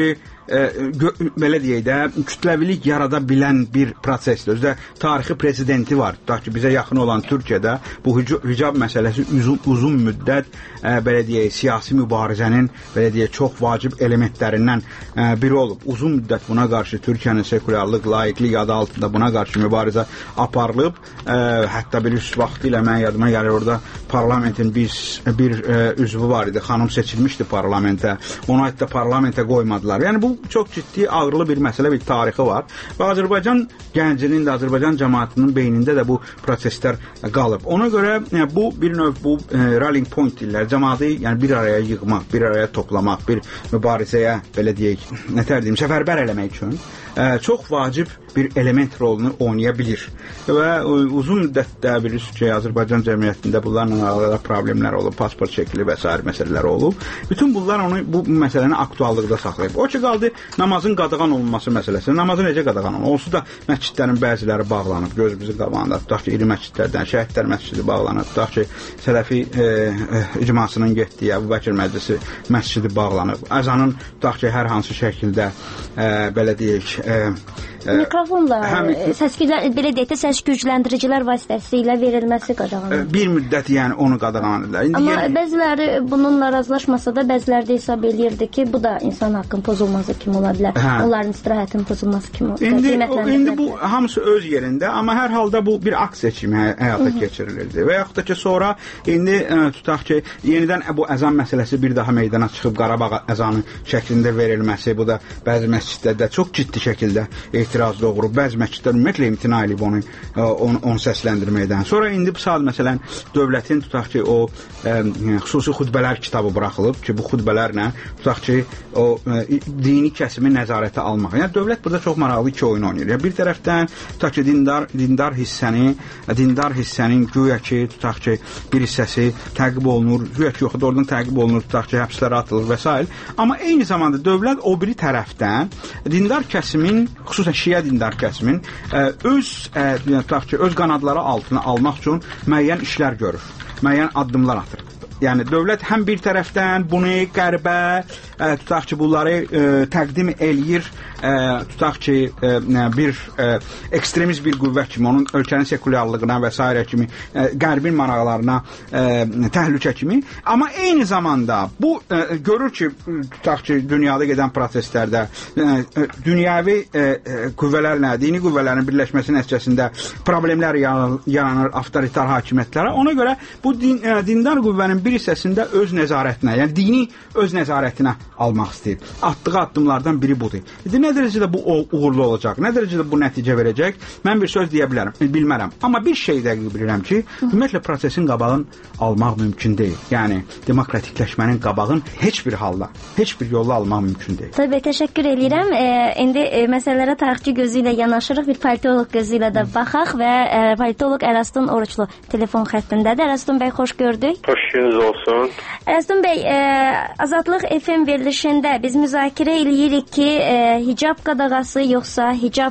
e, gö, belə deyək də, kütləvilik yarada bilən bir prosesdir. Özdə tarixi prezidenti var. Tutaq ki, bizə yaxın olan Türkiyədə bu hicab məsələsi uzun, uzun müddət e, belə deyək, siyasi mübarizənin belə deyək, çox vacib elementlərindən e, biri olub. Uzun müddət buna qarşı Türkiyənin sekulyarlıq, laiklik adı altında buna qarşı mübarizə aparılıb. E, hətta bir üst vaxtı ilə mən yadıma gəlir, orada parlamentin biz, bir e, üzvü var idi. Xanım seçilmişdi parlamentə. Ona hətta parlamentə qoymadılar. Yəni bu çox ciddi, ağırlı bir məsələ, bir tarixi var. Və Azərbaycan gəncinin də, Azərbaycan cəmaatının beynində də bu proseslər qalıb. Ona görə yəni, bu bir növ bu e, rallying point deyirlər. Cəmaatı yəni bir araya yığmaq, bir araya toplamaq, bir mübarizəyə belə deyək, nətər deyim, səfərbər eləmək üçün e, çox vacib bir element rolunu oynaya bilir. Və e, uzun müddətdə bilirsiniz ki, Azərbaycan cəmiyyətində bunlarla əlaqədar problemlər olub, pasport şəkli və s. məsələlər olub. Bütün bunlar onu bu məsələni aktuallıqda saxlayıb. O ki qaldı namazın qadağan olunması məsələsi. Namazı necə qadağan olunur? Onsuz da məscidlərin bəziləri bağlanıb. Gözümüzün qabağında tutaq ki, iri məscidlərdən Şəhidlər məscidi bağlanıb. Tutaq ki, Sələfi e, e, icmasının getdiyi Əbu Bəkir Məclisi məscidi bağlanıb. Əzanın tutaq ki, hər hansı şəkildə e, belə deyək, e, mikrofonla həm, səs belə deyək də səs gücləndiricilər vasitəsilə verilməsi qadağan. Bir müddət yəni onu qadağan edirlər. Amma yəni, bəziləri bununla razılaşmasa da bəziləri də hesab eləyirdi ki, bu da insan haqqının pozulması kimi ola bilər. Hə. Onların istirahətinin pozulması kimi qiymətləndirilir. İndi bu hamısı öz yerində, amma hər halda bu bir aksiya kimi həyata keçirilirdi. Və yaxud da ki, sonra indi ə, tutaq ki, yenidən bu əzan məsələsi bir daha meydana çıxıb Qarabağ əzanı şəklində verilməsi, bu da bəzi məscidlərdə çox ciddi şəkildə etiraz doğurub. Bəzi məscidlər ümumiyyətlə imtina edib onu, onu, onu səsləndirməkdən. Sonra indi bu saat məsələn dövlətin tutaq ki, o ə, xüsusi xutbələr kitabı buraxılıb ki, bu xutbələrlə tutaq ki, o ə, dini kəsimi nəzarətə almaq. Yəni dövlət burada çox maraqlı iki oyun oynayır. Yəni bir tərəfdən tutaq ki, dindar dindar hissəni, dindar hissənin güya ki, tutaq ki, bir hissəsi təqib olunur, güya ki, yoxsa oradan təqib olunur, tutaq ki, həbslərə atılır və s. Amma eyni zamanda dövlət o biri tərəfdən dindar kəsimin, xüsusən şiə dindar kəsimin ə, öz ə, tutaq ki, öz qanadları altına almaq üçün müəyyən işlər görür, müəyyən addımlar atır. Yəni dövlət həm bir tərəfdən bunu qərbə ə, tutaq ki, bunları ə, təqdim eləyir, ə, tutaq ki, ə, bir ə, ekstremist bir qüvvə kimi, onun ölkənin sekulyarlığına və s. kimi, ə, qərbin maraqlarına ə, təhlükə kimi. Amma eyni zamanda bu ə, görür ki, tutaq ki, dünyada gedən proseslərdə ə, dünyəvi ə, qüvvələrlə, dini qüvvələrin birləşməsi nəticəsində problemlər yaranır avtoritar hakimiyyətlərə. Ona görə bu din, ə, dindar qüvvənin bir hissəsində öz nəzarətinə, yəni dini öz nəzarətinə almaq istəyir. Atdığı addımlardan biri budur. İndi nə dərəcədə bu uğurlu olacaq, nə dərəcədə bu nəticə verəcək, mən bir söz deyə bilərəm, bilmərəm. Amma bir şey dəqiq bilirəm ki, ümumiyyətlə prosesin qabağını almaq mümkün deyil. Yəni demokratikləşmənin qabağını heç bir halda, heç bir yolla almaq mümkün deyil. Tabii, təşəkkür edirəm. E, indi e, məsələlərə tarixçi gözü ilə yanaşırıq, bir politoloq gözü ilə də baxaq və e, politoloq Ərəstun Oruçlu telefon xəttindədir. Ərəstun bəy, xoş gördük. Xoş gününüz olsun. Ərəstun bəy, e, Azadlıq F M verilişində biz müzakirə eləyirik ki, e, hicab qadağası yoxsa hicab,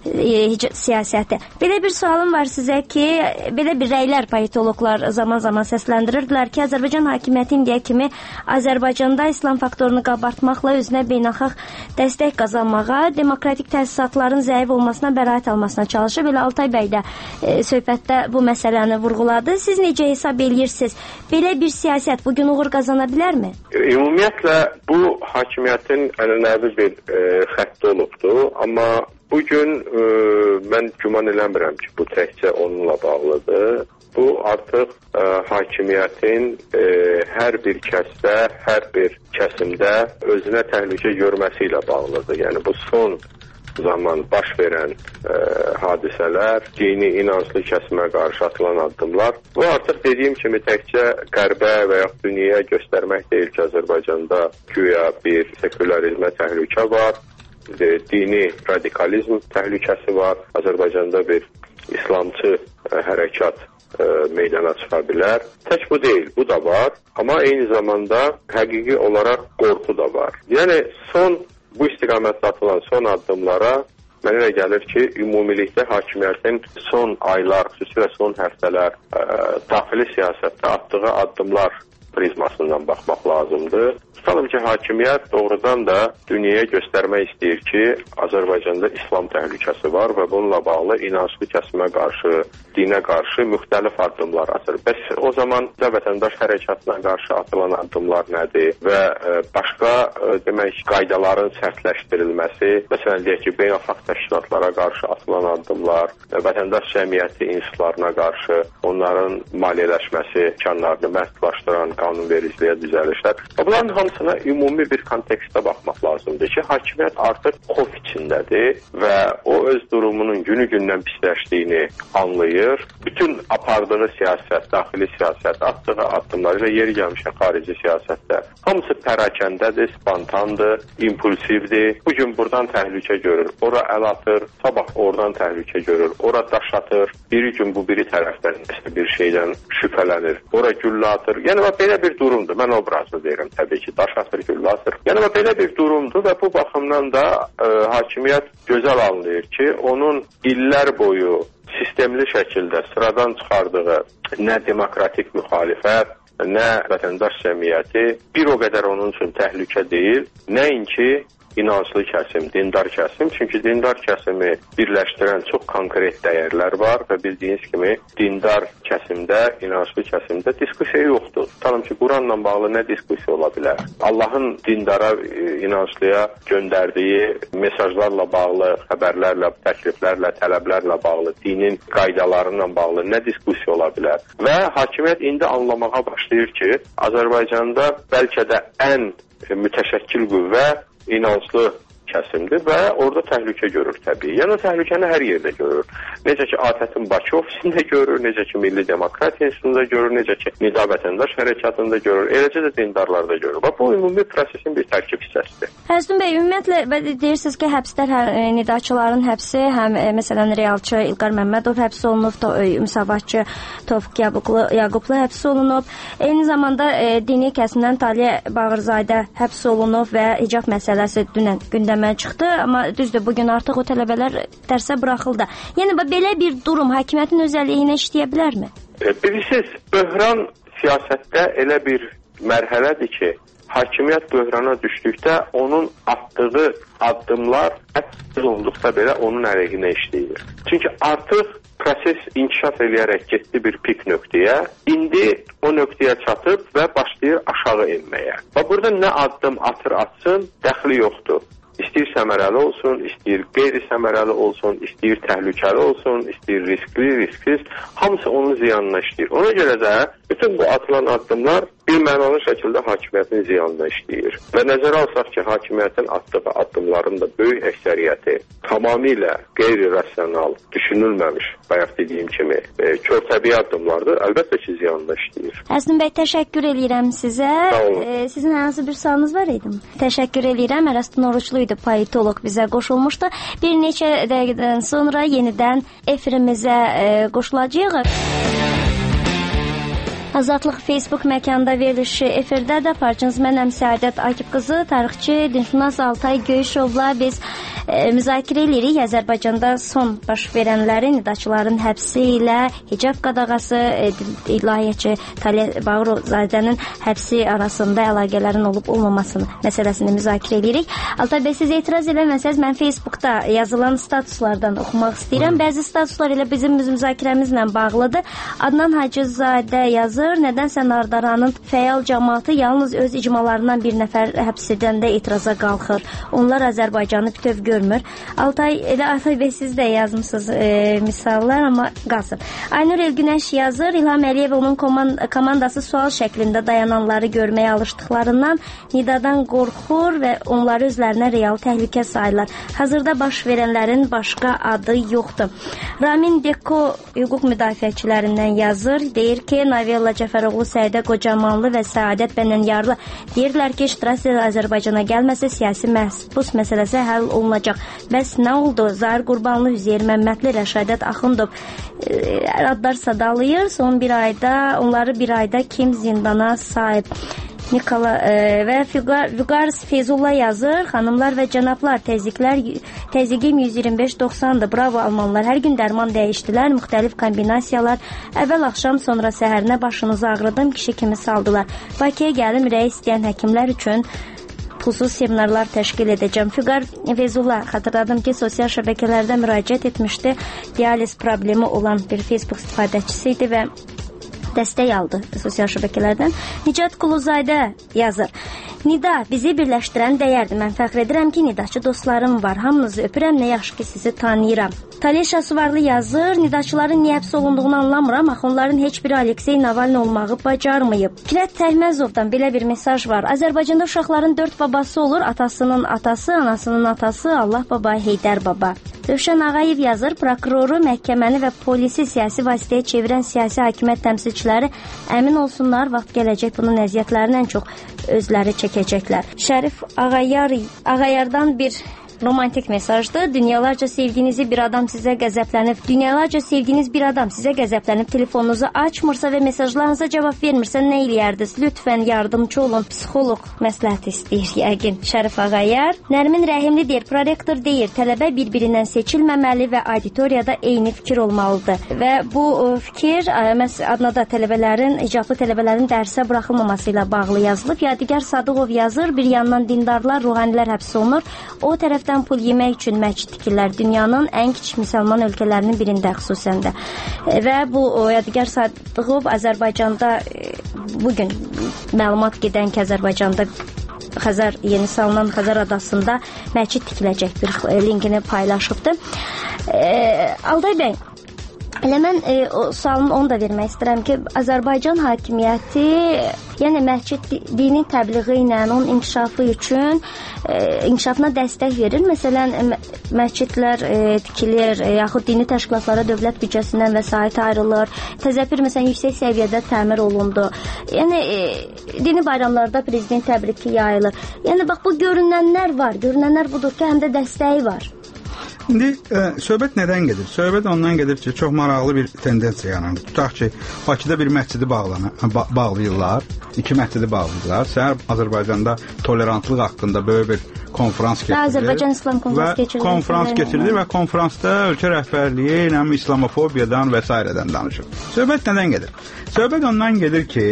e, hicab siyasəti. Belə bir sualım var sizə ki, belə bir rəylər politoloqlar zaman-zaman səsləndirirdilər ki, Azərbaycan hakimiyyəti indiyə kimi Azərbaycanda İslam faktorunu qabartmaqla özünə beynəlxalq dəstək qazanmağa, demokratik təsisatların zəif olmasına, bəraət almasına çalışır. Belə Altay bəy də e, söhbətdə bu məsələni vurğuladı. Siz necə hesab edirsiniz? Belə bir siyasət bugün uğur qazana bilərmi? Ümumiyyətlə bu hakimiyyətin ənənəvi bir e, xətti olubdur, amma bugün e, mən güman eləmirəm ki, bu təkcə onunla bağlıdır. Bu artıq e, hakimiyyətin e, hər bir kəsdə, hər bir kəsimdə özünə təhlükə görməsi ilə bağlıdır. Yəni bu son zaman baş verən e, hadisələr, dini inanclı kəsimə qarşı atılan addımlar, bu artıq dediyim kimi təkcə qərbə və ya dünyaya göstərmək deyil ki, Azərbaycanda güya bir sekülərizmə təhlükə var, e, dini radikalizm təhlükəsi var, Azərbaycanda bir İslamçı e, hərəkat e, meydana çıxa bilər. Tək bu deyil, bu da var, amma eyni zamanda həqiqi olaraq qorxu da var. Yəni son bu istiqamətdə atılan son addımlara mənə elə gəlir ki, ümumilikdə hakimiyyətin son aylar, xüsusilə son həftələr ə, daxili siyasətdə atdığı addımlar prizmasından baxmaq lazımdır. Tutalım ki, hakimiyyət doğrudan da dünyaya göstərmək istəyir ki, Azərbaycanda İslam təhlükəsi var və bununla bağlı inanclı kəsimə qarşı, dinə qarşı müxtəlif addımlar atır. Bəs o zaman da vətəndaş hərəkatına qarşı atılan addımlar nədir və e, başqa e, demək qaydaların sərtləşdirilməsi, məsələn deyək ki, beynəlxalq təşkilatlara qarşı atılan addımlar, e, vətəndaş cəmiyyəti institutlarına qarşı onların maliyyələşməsi, imkanlarını məhdudlaşdıran qanunvericiliyə düzəlişlər. Bunların hamısına ümumi bir kontekstdə baxmaq lazımdır ki, hakimiyyət artıq xof içindədir və o öz durumunun günü-gündən pisləşdiyini anlayır. Bütün apardığı siyasət, daxili siyasət, atdığı addımlar və yeri gəlmişən xarici siyasətdə hamısı pərakəndədir, spontandır, impulsivdir. Bugün buradan təhlükə görür, ora əl atır, sabah oradan təhlükə görür, ora daş atır, biri gün bu biri tərəfdən bir şeydən şübhələnir, ora güllə atır. Yəni belə bir durumdur. Mən obrazını verirəm təbii ki, daş atır, güllə atır. Yəni belə bir durumdur və bu baxımdan da e, hakimiyyət gözəl anlayır ki, onun illər boyu sistemli şəkildə sıradan çıxardığı nə demokratik müxalifət, nə vətəndaş cəmiyyəti bir o qədər onun üçün təhlükə deyil, nəinki inanclı kəsim, dindar kəsim. Çünki dindar kəsimi birləşdirən çox konkret dəyərlər var və bildiyiniz kimi dindar kəsimdə, inanclı kəsimdə diskussiya yoxdur. Tutalım ki, Quranla bağlı nə diskussiya ola bilər? Allahın dindara, inanclıya göndərdiyi mesajlarla bağlı, xəbərlərlə, təkliflərlə, tələblərlə bağlı, dinin qaydalarıyla bağlı nə diskussiya ola bilər? Və hakimiyyət indi anlamağa başlayır ki, Azərbaycanda bəlkə də ən mütəşəkkil qüvvə inanclı kəsimdir və orada təhlükə görür təbii. Yəni o təhlükəni hər yerdə görür. Necə ki, ATƏT-in Bakı ofisində görür, necə ki, Milli Demokratiya İnstitutunda görür, necə ki, Nida Vətəndaş Hərəkatında görür, eləcə də dindarlarda görür. Bax, bu ümumi prosesin bir tərkib hissəsidir. Həsnun bəy, ümumiyyətlə deyirsiniz ki, həbslər, hə, nidaçıların həbsi, həm e, məsələn, realçı İlqar Məmmədov həbs olunub, to, e, müsavatçı Tofiq Yaqublu, Yaqublu həbs olunub. Eyni zamanda e, dini kəsimdən Taliyə Bağırzadə həbs olunub və hicab məsələsi dünən gündəmə çıxdı, amma düzdür, bugün artıq o tələbələr dərsə buraxıldı. Yəni, belə bir durum hakimiyyətin öz əleyhinə işləyə bilərmi? E, bilirsiniz, böhran siyasətdə elə bir mərhələdir ki, hakimiyyət böhrana düşdükdə onun atdığı addımlar hətta olduqda belə onun əleyhinə işləyir. Çünki artıq proses inkişaf eləyərək getdi bir pik nöqtəyə, indi o nöqtəyə çatıb və başlayır aşağı enməyə. Və burada nə addım atır atsın, dəxli yoxdur. İstəyir səmərəli olsun, istəyir qeyri-səmərəli olsun, istəyir təhlükəli olsun, istəyir riskli, risksiz, hamısı onun ziyanına işləyir. Ona görə də bütün bu atılan addımlar bir mənalı şəkildə hakimiyyətin ziyanına işləyir. Və nəzərə alsaq ki, hakimiyyətin atdığı addımların da böyük əksəriyyəti tamamilə qeyri-rasional, düşünülməmiş, bayaq dediyim kimi, e, körtəbii addımlardır, əlbəttə ki, ziyanına işləyir. Həsnun bəy, təşəkkür eləyirəm sizə. E, sizin hansı bir sualınız var idi? Təşəkkür eləyirəm. Ərəstun Oruçlu idi, politolog bizə qoşulmuşdu. Bir neçə dəqiqədən sonra yenidən efirimizə e, qoşulacağıq. Azadlıq Facebook məkanda verilişi efirdədir. Parçanız mənəm Səadət Akif qızı, tarixçi, dinşünas Altay Göyüşovla biz e, müzakirə edirik. Azərbaycanda son baş verənlərin, nidaçıların həbsi ilə hicab qadağası, e, layihəçi Taliyə Bağırzadənin həbsi arasında əlaqələrin olub olmamasını məsələsini müzakirə edirik. Altay bəy, siz etiraz eləməsəz, mən Facebookda yazılan statuslardan oxumaq istəyirəm. Bəzi statuslar elə bizim müzakirəmizlə bağlıdır. Adnan Hacızadə yazır. Nədənsə Nardaranın fəal cəmaatı yalnız öz icmalarından bir nəfər həbs edəndə etiraza qalxır. Onlar Azərbaycanı bütöv görmür. Altay, elə Altay bəy, siz də yazmışsınız e, misallar, amma qalsın. Aynur Elgünəş yazır, İlham Əliyev onun komandası sual şəklində dayananları görməyə alışdıqlarından nidadan qorxur və onları özlərinə real təhlükə sayırlar. Hazırda baş verənlərin başqa adı yoxdur. Ramin Deko hüquq müdafiəçilərindən yazır, deyir ki, Navella Cəfəroğlu, Səidə Qocamanlı və Səadət Bənənyarlı deyirlər ki, Ştrasser Azərbaycana gəlməsə siyasi məhbus məsələsi həll olunacaq. Bəs nə oldu? Zahir Qurbanlı, Hüzeyir Məmmədli, Rəşadət Axundov e, adlar sadalayır. Son bir ayda, onları bir ayda kim zindana sahib? Nikola e, və Vüqar Feyzullah yazır. Xanımlar və cənablar, təzyiqlər təzyiqim yüz iyirmi beş doxsandır. Bravo almanlar. Hər gün dərman dəyişdilər, müxtəlif kombinasiyalar. Əvvəl axşam, sonra səhərinə başınızı ağrıdım, kişi kimi saldılar. Bakıya gəlim, rəy istəyən həkimlər üçün pulsuz seminarlar təşkil edəcəm. Füqar Feyzullah, xatırladım ki, sosial şəbəkələrdə müraciət etmişdi. Dializ problemi olan bir Facebook istifadəçisi idi və dəstək aldı sosial şəbəkələrdən. Nicat Quluzayda yazır. Nida, bizi birləşdirən dəyərdir. Mən fəxr edirəm ki, Nidaçı dostlarım var. Hamınızı öpürəm, nə yaxşı ki, sizi tanıyıram. Talişa Suvarlı yazır. Nidaçıların niyə həbs olunduğunu anlamıram. Axı onların heç biri Aleksey Navalny olmağı bacarmayıb. Kirət Təhməzovdan belə bir mesaj var. Azərbaycanda uşaqların dörd babası olur. Atasının atası, anasının atası, Allah baba, Heydər baba. Rövşən Ağayev yazır. Prokuroru, məhkəməni və polisi siyasi vasitəyə çevirən siyasi hakimiyyət təmsilçiləri əmin olsunlar, vaxt gələcək bunun əziyyətlərini ən çox özləri çəkəcəklər. Şərif Ağayar, Ağayardan bir romantik mesajdır. Dünyalarca sevdiyinizi bir adam sizə qəzəblənib, dünyalarca sevdiyiniz bir adam sizə qəzəblənib, telefonunuzu açmırsa və mesajlarınıza cavab vermirsə nə eləyərdiniz? Lütfən yardımcı olun. Psixoloq məsləhət istəyir yəqin. Şərif Ağayar. Nərmin Rəhimli deyir, prorektor deyir, tələbə bir-birindən seçilməməli və auditoriyada eyni fikir olmalıdır. Və bu fikir məhz adına da tələbələrin, icablı tələbələrin dərsə buraxılmaması ilə bağlı yazılıb. Yadigar Sadıqov yazır, bir yandan dindarlar, ruhanilər həbs olunur, o tərəfdə pul yemək üçün məscid tikirlər. Dünyanın ən kiçik müsəlman ölkələrinin birində xüsusən də. Və bu Yadigar Sadıqov Azərbaycanda bugün məlumat gedən ki, Azərbaycanda Xəzər yeni salınan Xəzər adasında məscid tikiləcək bir linkini paylaşıbdı. Alday bəy, elə mən e, o sualımı onu da vermək istəyirəm ki, Azərbaycan hakimiyyəti, yəni məscid dini təbliği ilə onun inkişafı üçün e, inkişafına dəstək verir. Məsələn, məscidlər e, tikilir, e, yaxud dini təşkilatlara dövlət büdcəsindən vəsait ayrılır. Təzəpir məsələn yüksək səviyyədə təmir olundu. Yəni e, dini bayramlarda prezident təbriki yayılır. Yəni bax bu görünənlər var. Görünənlər budur ki, həm də dəstəyi var. İndi e, söhbət nədən gedir? Söhbət ondan gedir ki, çox maraqlı bir tendensiya yaranır. Tutaq ki, Bakıda bir məscidi bağlanır, ba bağlayırlar, iki məscidi bağlayırlar. Səhər Azərbaycanda tolerantlıq haqqında böyük bir konferans keçirilir. Azərbaycan İslam konferans keçirilir. Konferans keçirilir və konferansda ölkə rəhbərliyi ilə İslamofobiyadan və s. danışır. Söhbət nədən gedir? Söhbət ondan gedir ki,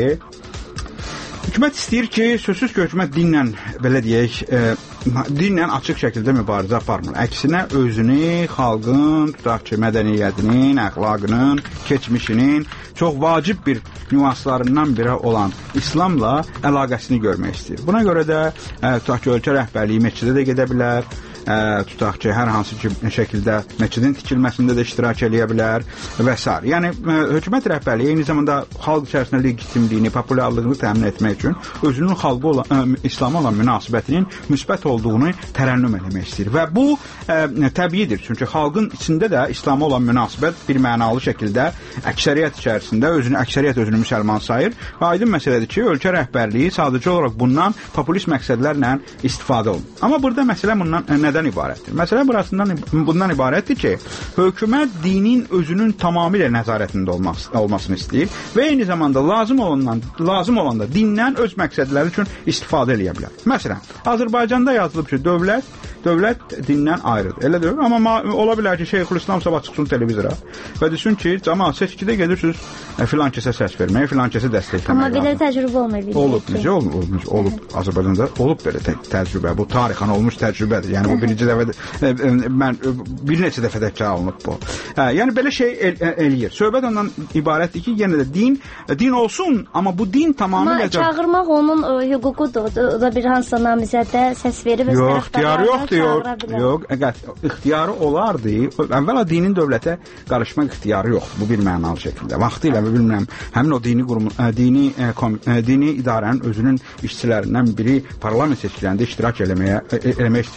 hökumət istəyir ki, sözsüz ki, hökumət dinlə, belə deyək, e, dinlə açıq şəkildə mübarizə aparmır. Əksinə özünü, xalqın, tutaq ki, mədəniyyətinin, əxlaqının, keçmişinin çox vacib bir nüanslarından biri olan İslamla əlaqəsini görmək istəyir. Buna görə də e, tutaq ki, ölkə rəhbərliyi məscidə də gedə bilər, ə, tutaq ki, hər hansı ki, şəkildə məscidin tikilməsində də iştirak eləyə bilər və s. Yəni, ə, hökumət rəhbərliyi eyni zamanda xalq içərisində legitimliyini, populyarlığını təmin etmək üçün özünün xalqı olan, ə, İslama olan münasibətinin müsbət olduğunu tərənnüm eləmək istəyir. Və bu ə, təbiidir, çünki xalqın içində də İslama olan münasibət bir mənalı şəkildə əksəriyyət içərisində özünü, əksəriyyət özünü müsəlman sayır və aydın məsələdir ki, ölkə rəhbərliyi sadəcə olaraq bundan populist məqsədlərlə istifadə olunur. Amma burada məsələ bundan ə, nədən ibarətdir? Məsələ burasından, bundan ibarətdir ki, hökumət dinin özünün tamamilə nəzarətində olmaq, olmasını istəyir və eyni zamanda lazım olandan, lazım olanda dindən öz məqsədləri üçün istifadə eləyə bilər. Məsələn, Azərbaycanda yazılıb ki, dövlət dövlət dindən ayrıdır. Elə deyil, amma ola bilər ki, Şeyxülislam sabah çıxsın televizora və desin ki, cəmaət seçkidə gedirsiniz e, filan kəsə səs verməyə, filan kəsə dəstəkləməyə. Amma belə təcrübə olmayıb. Olub, necə olub? Olub, olub. Azərbaycanda olub belə tə təcrübə. Bu tarixan olmuş təcrübədir. Yəni bu birinci dəfə e, e, mən e, bir neçə dəfə təkrar alınıb bu. E, yəni belə şey el, el, eləyir. Söhbət ondan ibarətdir ki, yenə də din din olsun, amma bu din tamamilə amma çağırmaq onun ə, hüququdur. O da bir hansısa namizədə səs verir və yox, ixtiyarı yoxdur. Yox, yox, əgər ixtiyarı olardı, əvvəla dinin dövlətə qarışmaq ixtiyarı yoxdur, bu bir mənalı şəkildə. Vaxtı ilə, bilmirəm, həmin o dini qurum, dini, kom, dini idarənin özünün işçilərindən biri parlament seçkilərində iştirak eləməyə, eləmək istəyəndə ona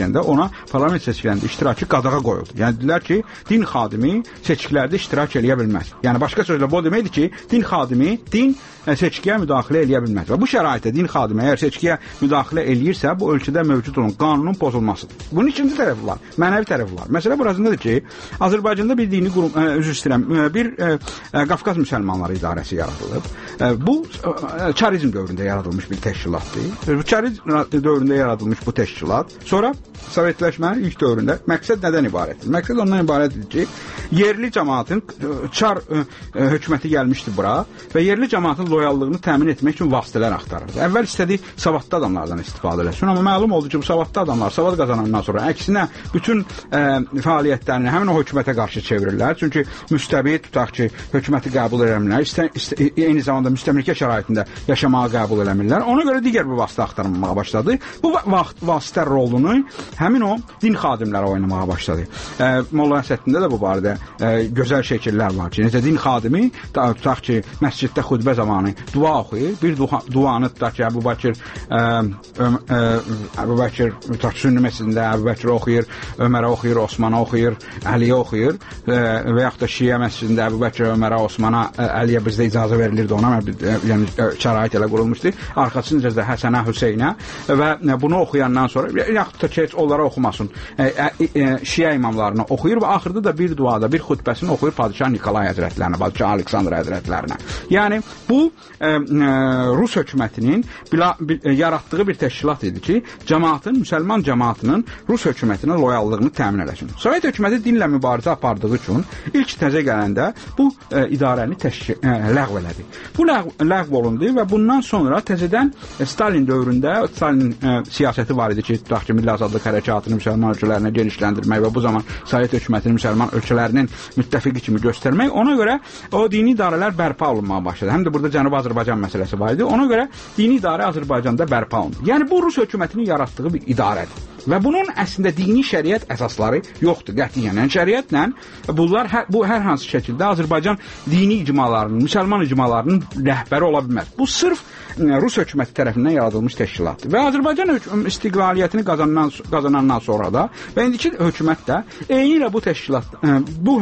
parlament seçkilərində iştirakı qadağa qoyuldu. Yəni dedilər ki, din xadimi seçkilərdə iştirak eləyə bilməz. Yəni başqa sözlə bu deməkdir ki, din xadimi din seçkiyə müdaxilə eləyə bilməz. Və bu şəraitdə din xadimi əgər seçkiyə müdaxilə eləyirsə, bu ölkədə mövcud olan qanunun pozulmasıdır. Bunun ikinci tərəfi var, mənəvi tərəfi var. Məsələ burasındadır ki, Azərbaycanda bir dini qurum, üzr istəyirəm, bir Qafqaz müsəlmanları idarəsi yaradılıb. Bu çarizm dövründə yaradılmış bir təşkilatdır. Bu çarizm dövründə yaradılmış bu təşkilat sonra Sovetləşmənin ilk dövründə məqsəd nədən ibarətdir? Məqsəd ondan ibarətdir ki, yerli cəmaatın çar hökuməti gəlmişdi bura və yerli cəmaatın loyallığını təmin etmək üçün vasitələr axtarırdı. Əvvəl istədi savadlı adamlardan istifadə eləsin, amma məlum oldu ki, bu savadlı adamlar savad qazanandan sonra əksinə bütün ə, fəaliyyətlərini həmin o hökumətə qarşı çevirirlər. Çünki müstəbid tutaq ki, hökuməti qəbul eləmirlər, istə, istə, eyni zamanda müstəmləkə şəraitində yaşamağı qəbul eləmirlər. Ona görə digər bir vasitə axtarılmağa başladı. Bu vaxt vasitə rolunu həmin o din xadimləri oynamağa başladı. E, Molla Nəsrəddində də bu barədə e, gözəl şəkillər var ki, necə din xadimi tutaq ki, məsciddə xutbə zamanı dua oxuyur, bir dua, duanı tutaq ki, Əbu Bəkir e, e, Əbu Bəkir tutaq ki, Sünni məscidində Əbu Bəkir oxuyur, Ömərə oxuyur, Osmana oxuyur, Əliyə oxuyur e, və yaxud da Şiə məscidində Əbu Bəkir, Ömərə, Osmana, Əliyə bizdə icazə verilirdi ona, yəni şərait elə qurulmuşdu. Arxasınca da Həsənə, Hüseynə və bunu oxuyandan sonra yaxud da ki, onlara oxumasın. E, e, Şiə imamlarını oxuyur və axırda da bir duada, bir xutbəsini oxuyur Padişah Nikolay həzrətlərinə, Padişah Aleksandr həzrətlərinə. Yəni, bu e, e, Rus hökumətinin bila, bil, e, yaratdığı bir təşkilat idi ki, cəmaatın, müsəlman cəmaatının Rus hökumətinə loyallığını təmin eləsin. Sovet hökuməti dinlə mübarizə apardığı üçün ilk təzə gələndə bu e, idarəni təşkil, e, ləğv elədi. Bu ləğv, ləğv olundu və bundan sonra təzədən e, Stalin dövründə Stalin e, siyasəti var idi ki, tutaq ki, milli azadlıq hərəkatını müsəlman ölkələrinə genişləndirmək və bu zaman Sovet hökumətinin müsəlman ölkələrinin müttəfiqi kimi göstərmək. Ona görə o dini idarələr bərpa olunmağa başladı. Həm də burada Cənubi Azərbaycan məsələsi var idi. Ona görə dini idarə Azərbaycanda bərpa olundu. Yəni bu Rus hökumətinin yaratdığı bir idarədir. Və bunun əslində dini şəriət əsasları yoxdur qətiyyən. Yəni şəriətlə bunlar hər, bu hər hansı şəkildə Azərbaycan dini icmalarının, müsəlman icmalarının rəhbəri ola bilməz. Bu sırf Rus hökuməti tərəfindən yaradılmış təşkilatdır. Və Azərbaycan istiqlaliyyətini qazanandan, qazanandan sonra da və indiki hökumət də eyni ilə bu təşkilat, bu,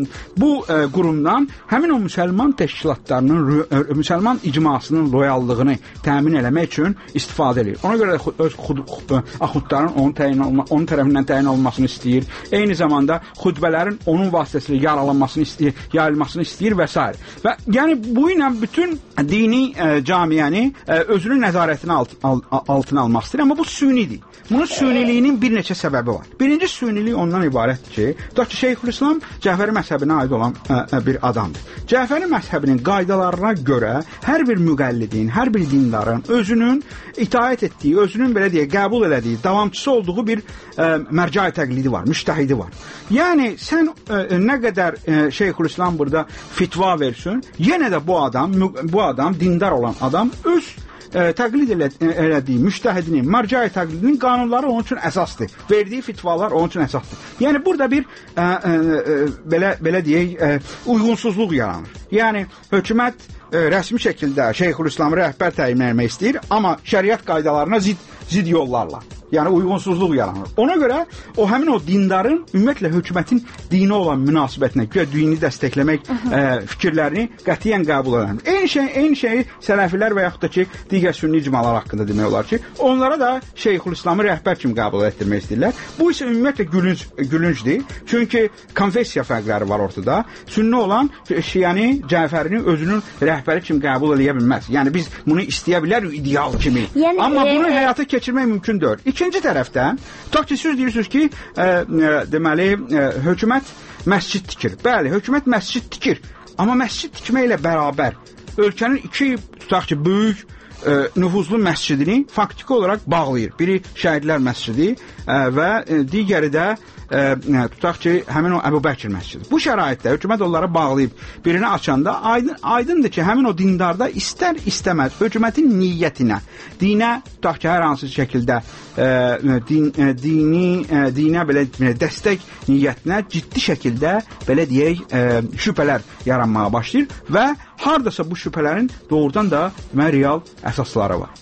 bu qurumdan həmin o müsəlman təşkilatlarının, müsəlman icmasının loyallığını təmin eləmək üçün istifadə edir. Ona görə də öz axudların onun, təyin olma, onun tərəfindən təyin olunmasını istəyir. Eyni zamanda xutbələrin onun vasitəsilə yaralanmasını istəyir, yayılmasını istəyir və s. Və yəni bu ilə bütün dini e, camiəni e, özünün nəzarətini alt, al, altına almaq istəyir, amma bu sünidir. Bunun süniliyinin bir neçə səbəbi var. Birinci sünilik ondan ibarətdir ki, tutaq ki, Şeyxülislam Cəfəri məzhəbinə aid olan ə, ə, bir adamdır. Cəfəri məzhəbinin qaydalarına görə hər bir müqəllidin, hər bir dindarın özünün itaət etdiyi, özünün belə deyə qəbul elədiyi, davamçısı olduğu bir ə, mərcai təqlidi var, müştəhidi var. Yəni sən ə, nə qədər ə, Şeyxülislam burada fitva versin, yenə də bu adam, bu adam dindar olan adam öz Ə, təqlid elə, elədiyi müştəhidinin, mərcai təqlidinin qanunları onun üçün əsasdır. Verdiyi fitvalar onun üçün əsasdır. Yəni burada bir ə, ə, ə, belə belə deyək, ə, uyğunsuzluq yaranır. Yəni hökumət ə, rəsmi şəkildə Şeyxülislamı rəhbər təyin etmək istəyir, amma şəriət qaydalarına zid zid yollarla. Yəni uyğunsuzluq yaranır. Ona görə o həmin o dindarın ümumiyyətlə hökumətin dini olan münasibətinə, güya dini dəstəkləmək ə, fikirlərini qətiyyən qəbul edən. Eyni şey, eyni şeyi sələfilər və yaxud da ki, digər sünni icmalar haqqında demək olar ki, onlara da Şeyxülislamı rəhbər kimi qəbul etdirmək istəyirlər. Bu isə ümumiyyətlə gülünc, gülüncdür. Çünki konfessiya fərqləri var ortada. Sünni olan Şiəni, Cəfərini özünün rəhbəri kimi qəbul edə bilməz. Yəni biz bunu istəyə bilərik ideal kimi. Yəni, amma e, bunu həyata keçirmək mümkün deyil. İkinci tərəfdən, tutaq ki, siz deyirsiniz ki, ə, ə, deməli, ə, hökumət məscid tikir. Bəli, hökumət məscid tikir. Amma məscid tikməklə bərabər ölkənin iki, tutaq ki, böyük ə, nüfuzlu məscidini faktiki olaraq bağlayır. Biri Şəhidlər məscidi ə, və ə, digəri də ə, tutaq ki, həmin o Əbu Bəkir məscidi. Bu şəraitdə hökumət onlara bağlayıb birini açanda aydın, aydındır ki, həmin o dindarda istər istəməz hökumətin niyyətinə, dinə, tutaq ki, hər hansı şəkildə ə, din, ə, dini, ə, dinə belə dəstək niyyətinə ciddi şəkildə belə deyək, ə, şübhələr yaranmağa başlayır və hardasa bu şübhələrin doğrudan da real əsasları var.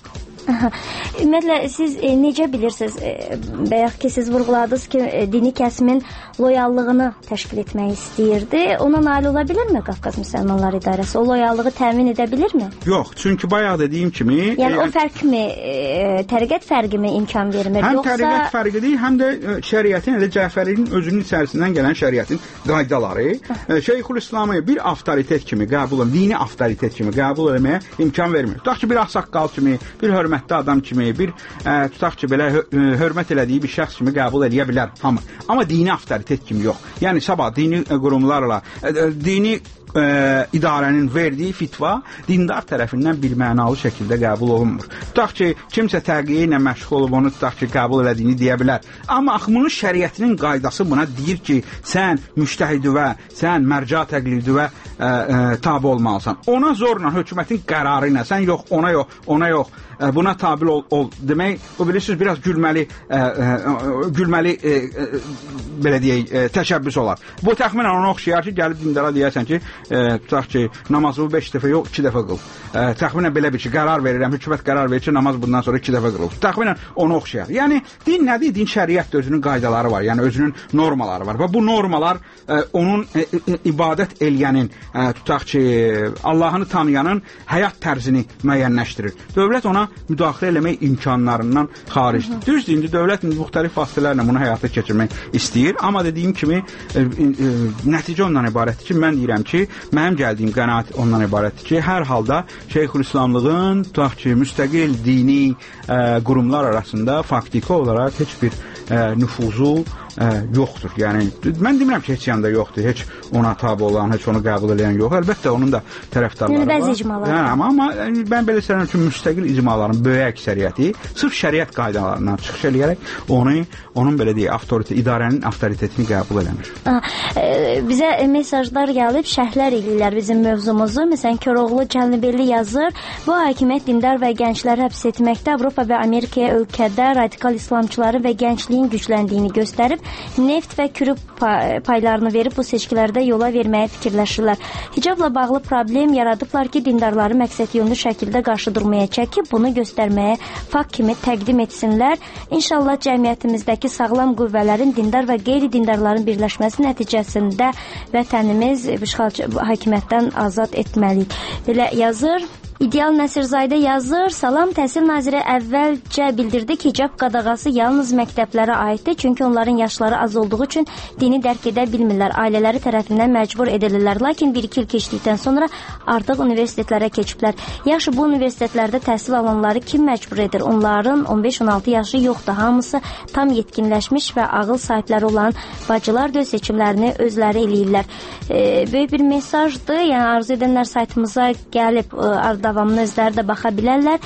Ümumiyyətlə siz e, necə bilirsiniz? E, bayaq ki siz vurğuladınız ki e, dini kəsimin loyallığını təşkil etmək istəyirdi. Ona nail ola bilirmi Qafqaz Müsəlmanlar İdarəsi? O loyallığı təmin edə bilirmi? Yox, çünki bayaq dediyim kimi... Yəni e, o fərq mi, e, təriqət fərqi mi imkan vermir? Həm Yoxsa... təriqət fərqi deyil, həm də e, şəriətin, elə Cəfərinin özünün içərisindən gələn şəriətin qaydaları e, Şeyxülislamı bir avtoritet kimi qəbul, dini avtoritet kimi qəbul etməyə imkan vermir. Tutaq ki, bir ağsaqqal kimi, bir hörmətli adam kimi, bir e, tutaq ki, belə hö hörmət elədiyi bir şəxs kimi qəbul edə bilər hamı. Amma dini avtoritet kimi yox. Yəni sabah dini e, qurumlarla, e, dini e, idarənin verdiyi fitva dindar tərəfindən bir mənalı şəkildə qəbul olunmur. Tutaq ki, kimsə təqiyə ilə məşğul olub onu tutaq ki, qəbul elədiyini deyə bilər. Amma axımının şəriətinin qaydası buna deyir ki, sən müştəhidüvə, sən mərca təqlidüvə e, e, tabi olmalısan. Ona zorla hökumətin qərarı ilə, sən yox, ona yox, ona yox, e, buna tabi ol, ol demək, bu bilirsiniz, biraz gülməli e, e, gülməli e, e, belə deyək, e, təşəbbüs olar. Bu təxminən ona oxşayar ki, gəlib dindara deyərsən ki, e, tutaq ki, namazı beş dəfə yox, iki dəfə qıl. E, təxminən belə bir ki, qərar verirəm, hökumət qərar verir ki, namaz bundan sonra iki dəfə qılır. Təxminən ona oxşayar. Yəni, din nədir? Din şəriətdə özünün qaydaları var, yəni özünün normaları var. Və bu normalar e, onun e, e, ibadət eləyənin, e, tutaq ki, Allahını tanıyanın həyat tərzini müəyyənləşdirir. Dövlət ona müdaxilə eləmək imkanlarından xaricdir. Düzdür, indi dövlət müxtəlif vasitələrlə bunu həyata keçirmək istəyir, amma dediyim kimi e, e, nəticə ondan ibarətdir ki, mən deyirəm ki, mənim gəldiyim qənaət ondan ibarətdir ki, hər halda Şeyxülislamlığın tutaq ki, müstəqil dini e, qurumlar arasında faktiki olaraq heç bir e, nüfuzu e, yoxdur. Yəni, mən demirəm ki, heç yanda yoxdur, heç ona tabi olan, heç onu qəbul edən yox. Əlbəttə, onun da tərəfdarları yəni, var. Bəzi icmalar. Yəni, amma, amma mən belə sənin üçün müstəqil icmaların böyük əksəriyyəti sırf şəriət qaydalarından çıxış eləyərək onu, onun belə deyək, avtoritet, idarənin avtoritetini qəbul eləmir. Ha, e, bizə mesajlar gəlib, şərhlər eləyirlər bizim mövzumuzu. Məsələn, Koroğlu Cəlnibelli yazır, bu hakimiyyət dindar və gəncləri həbs etməkdə Avropa və Amerikaya ölkədə radikal islamçıların və gəncliyin gücləndiyini göstərib, neft və kürü paylarını verib bu seçkilərdə yola verməyə fikirləşirlər. Hicabla bağlı problem yaradıblar ki, dindarları məqsədyönlü şəkildə qarşı durmaya çəkib, bunu göstərməyə fakt kimi təqdim etsinlər. İnşallah cəmiyyətimizdəki sağlam qüvvələrin dindar və qeyri-dindarların birləşməsi nəticəsində vətənimiz işğalçı hakimiyyətdən azad etməliyik. Belə yazır. İdeal Nəsirzadə yazır, salam, Təhsil Naziri əvvəlcə bildirdi ki, hicab qadağası yalnız məktəblərə aiddir, çünki onların yaşları az olduğu üçün dini dərk edə bilmirlər, ailələri tərəfindən məcbur edilirlər, lakin bir-iki il keçdikdən sonra artıq universitetlərə keçiblər. Yaxşı, bu universitetlərdə təhsil alanları kim məcbur edir? Onların on beş on altı yaşı yoxdur, hamısı tam yetkinləşmiş və ağıl sahibləri olan bacılar da öz seçimlərini özləri eləyirlər. E, böyük bir mesajdır, yəni arzu edənlər saytımıza gəlib arda davamını özləri də baxa bilərlər.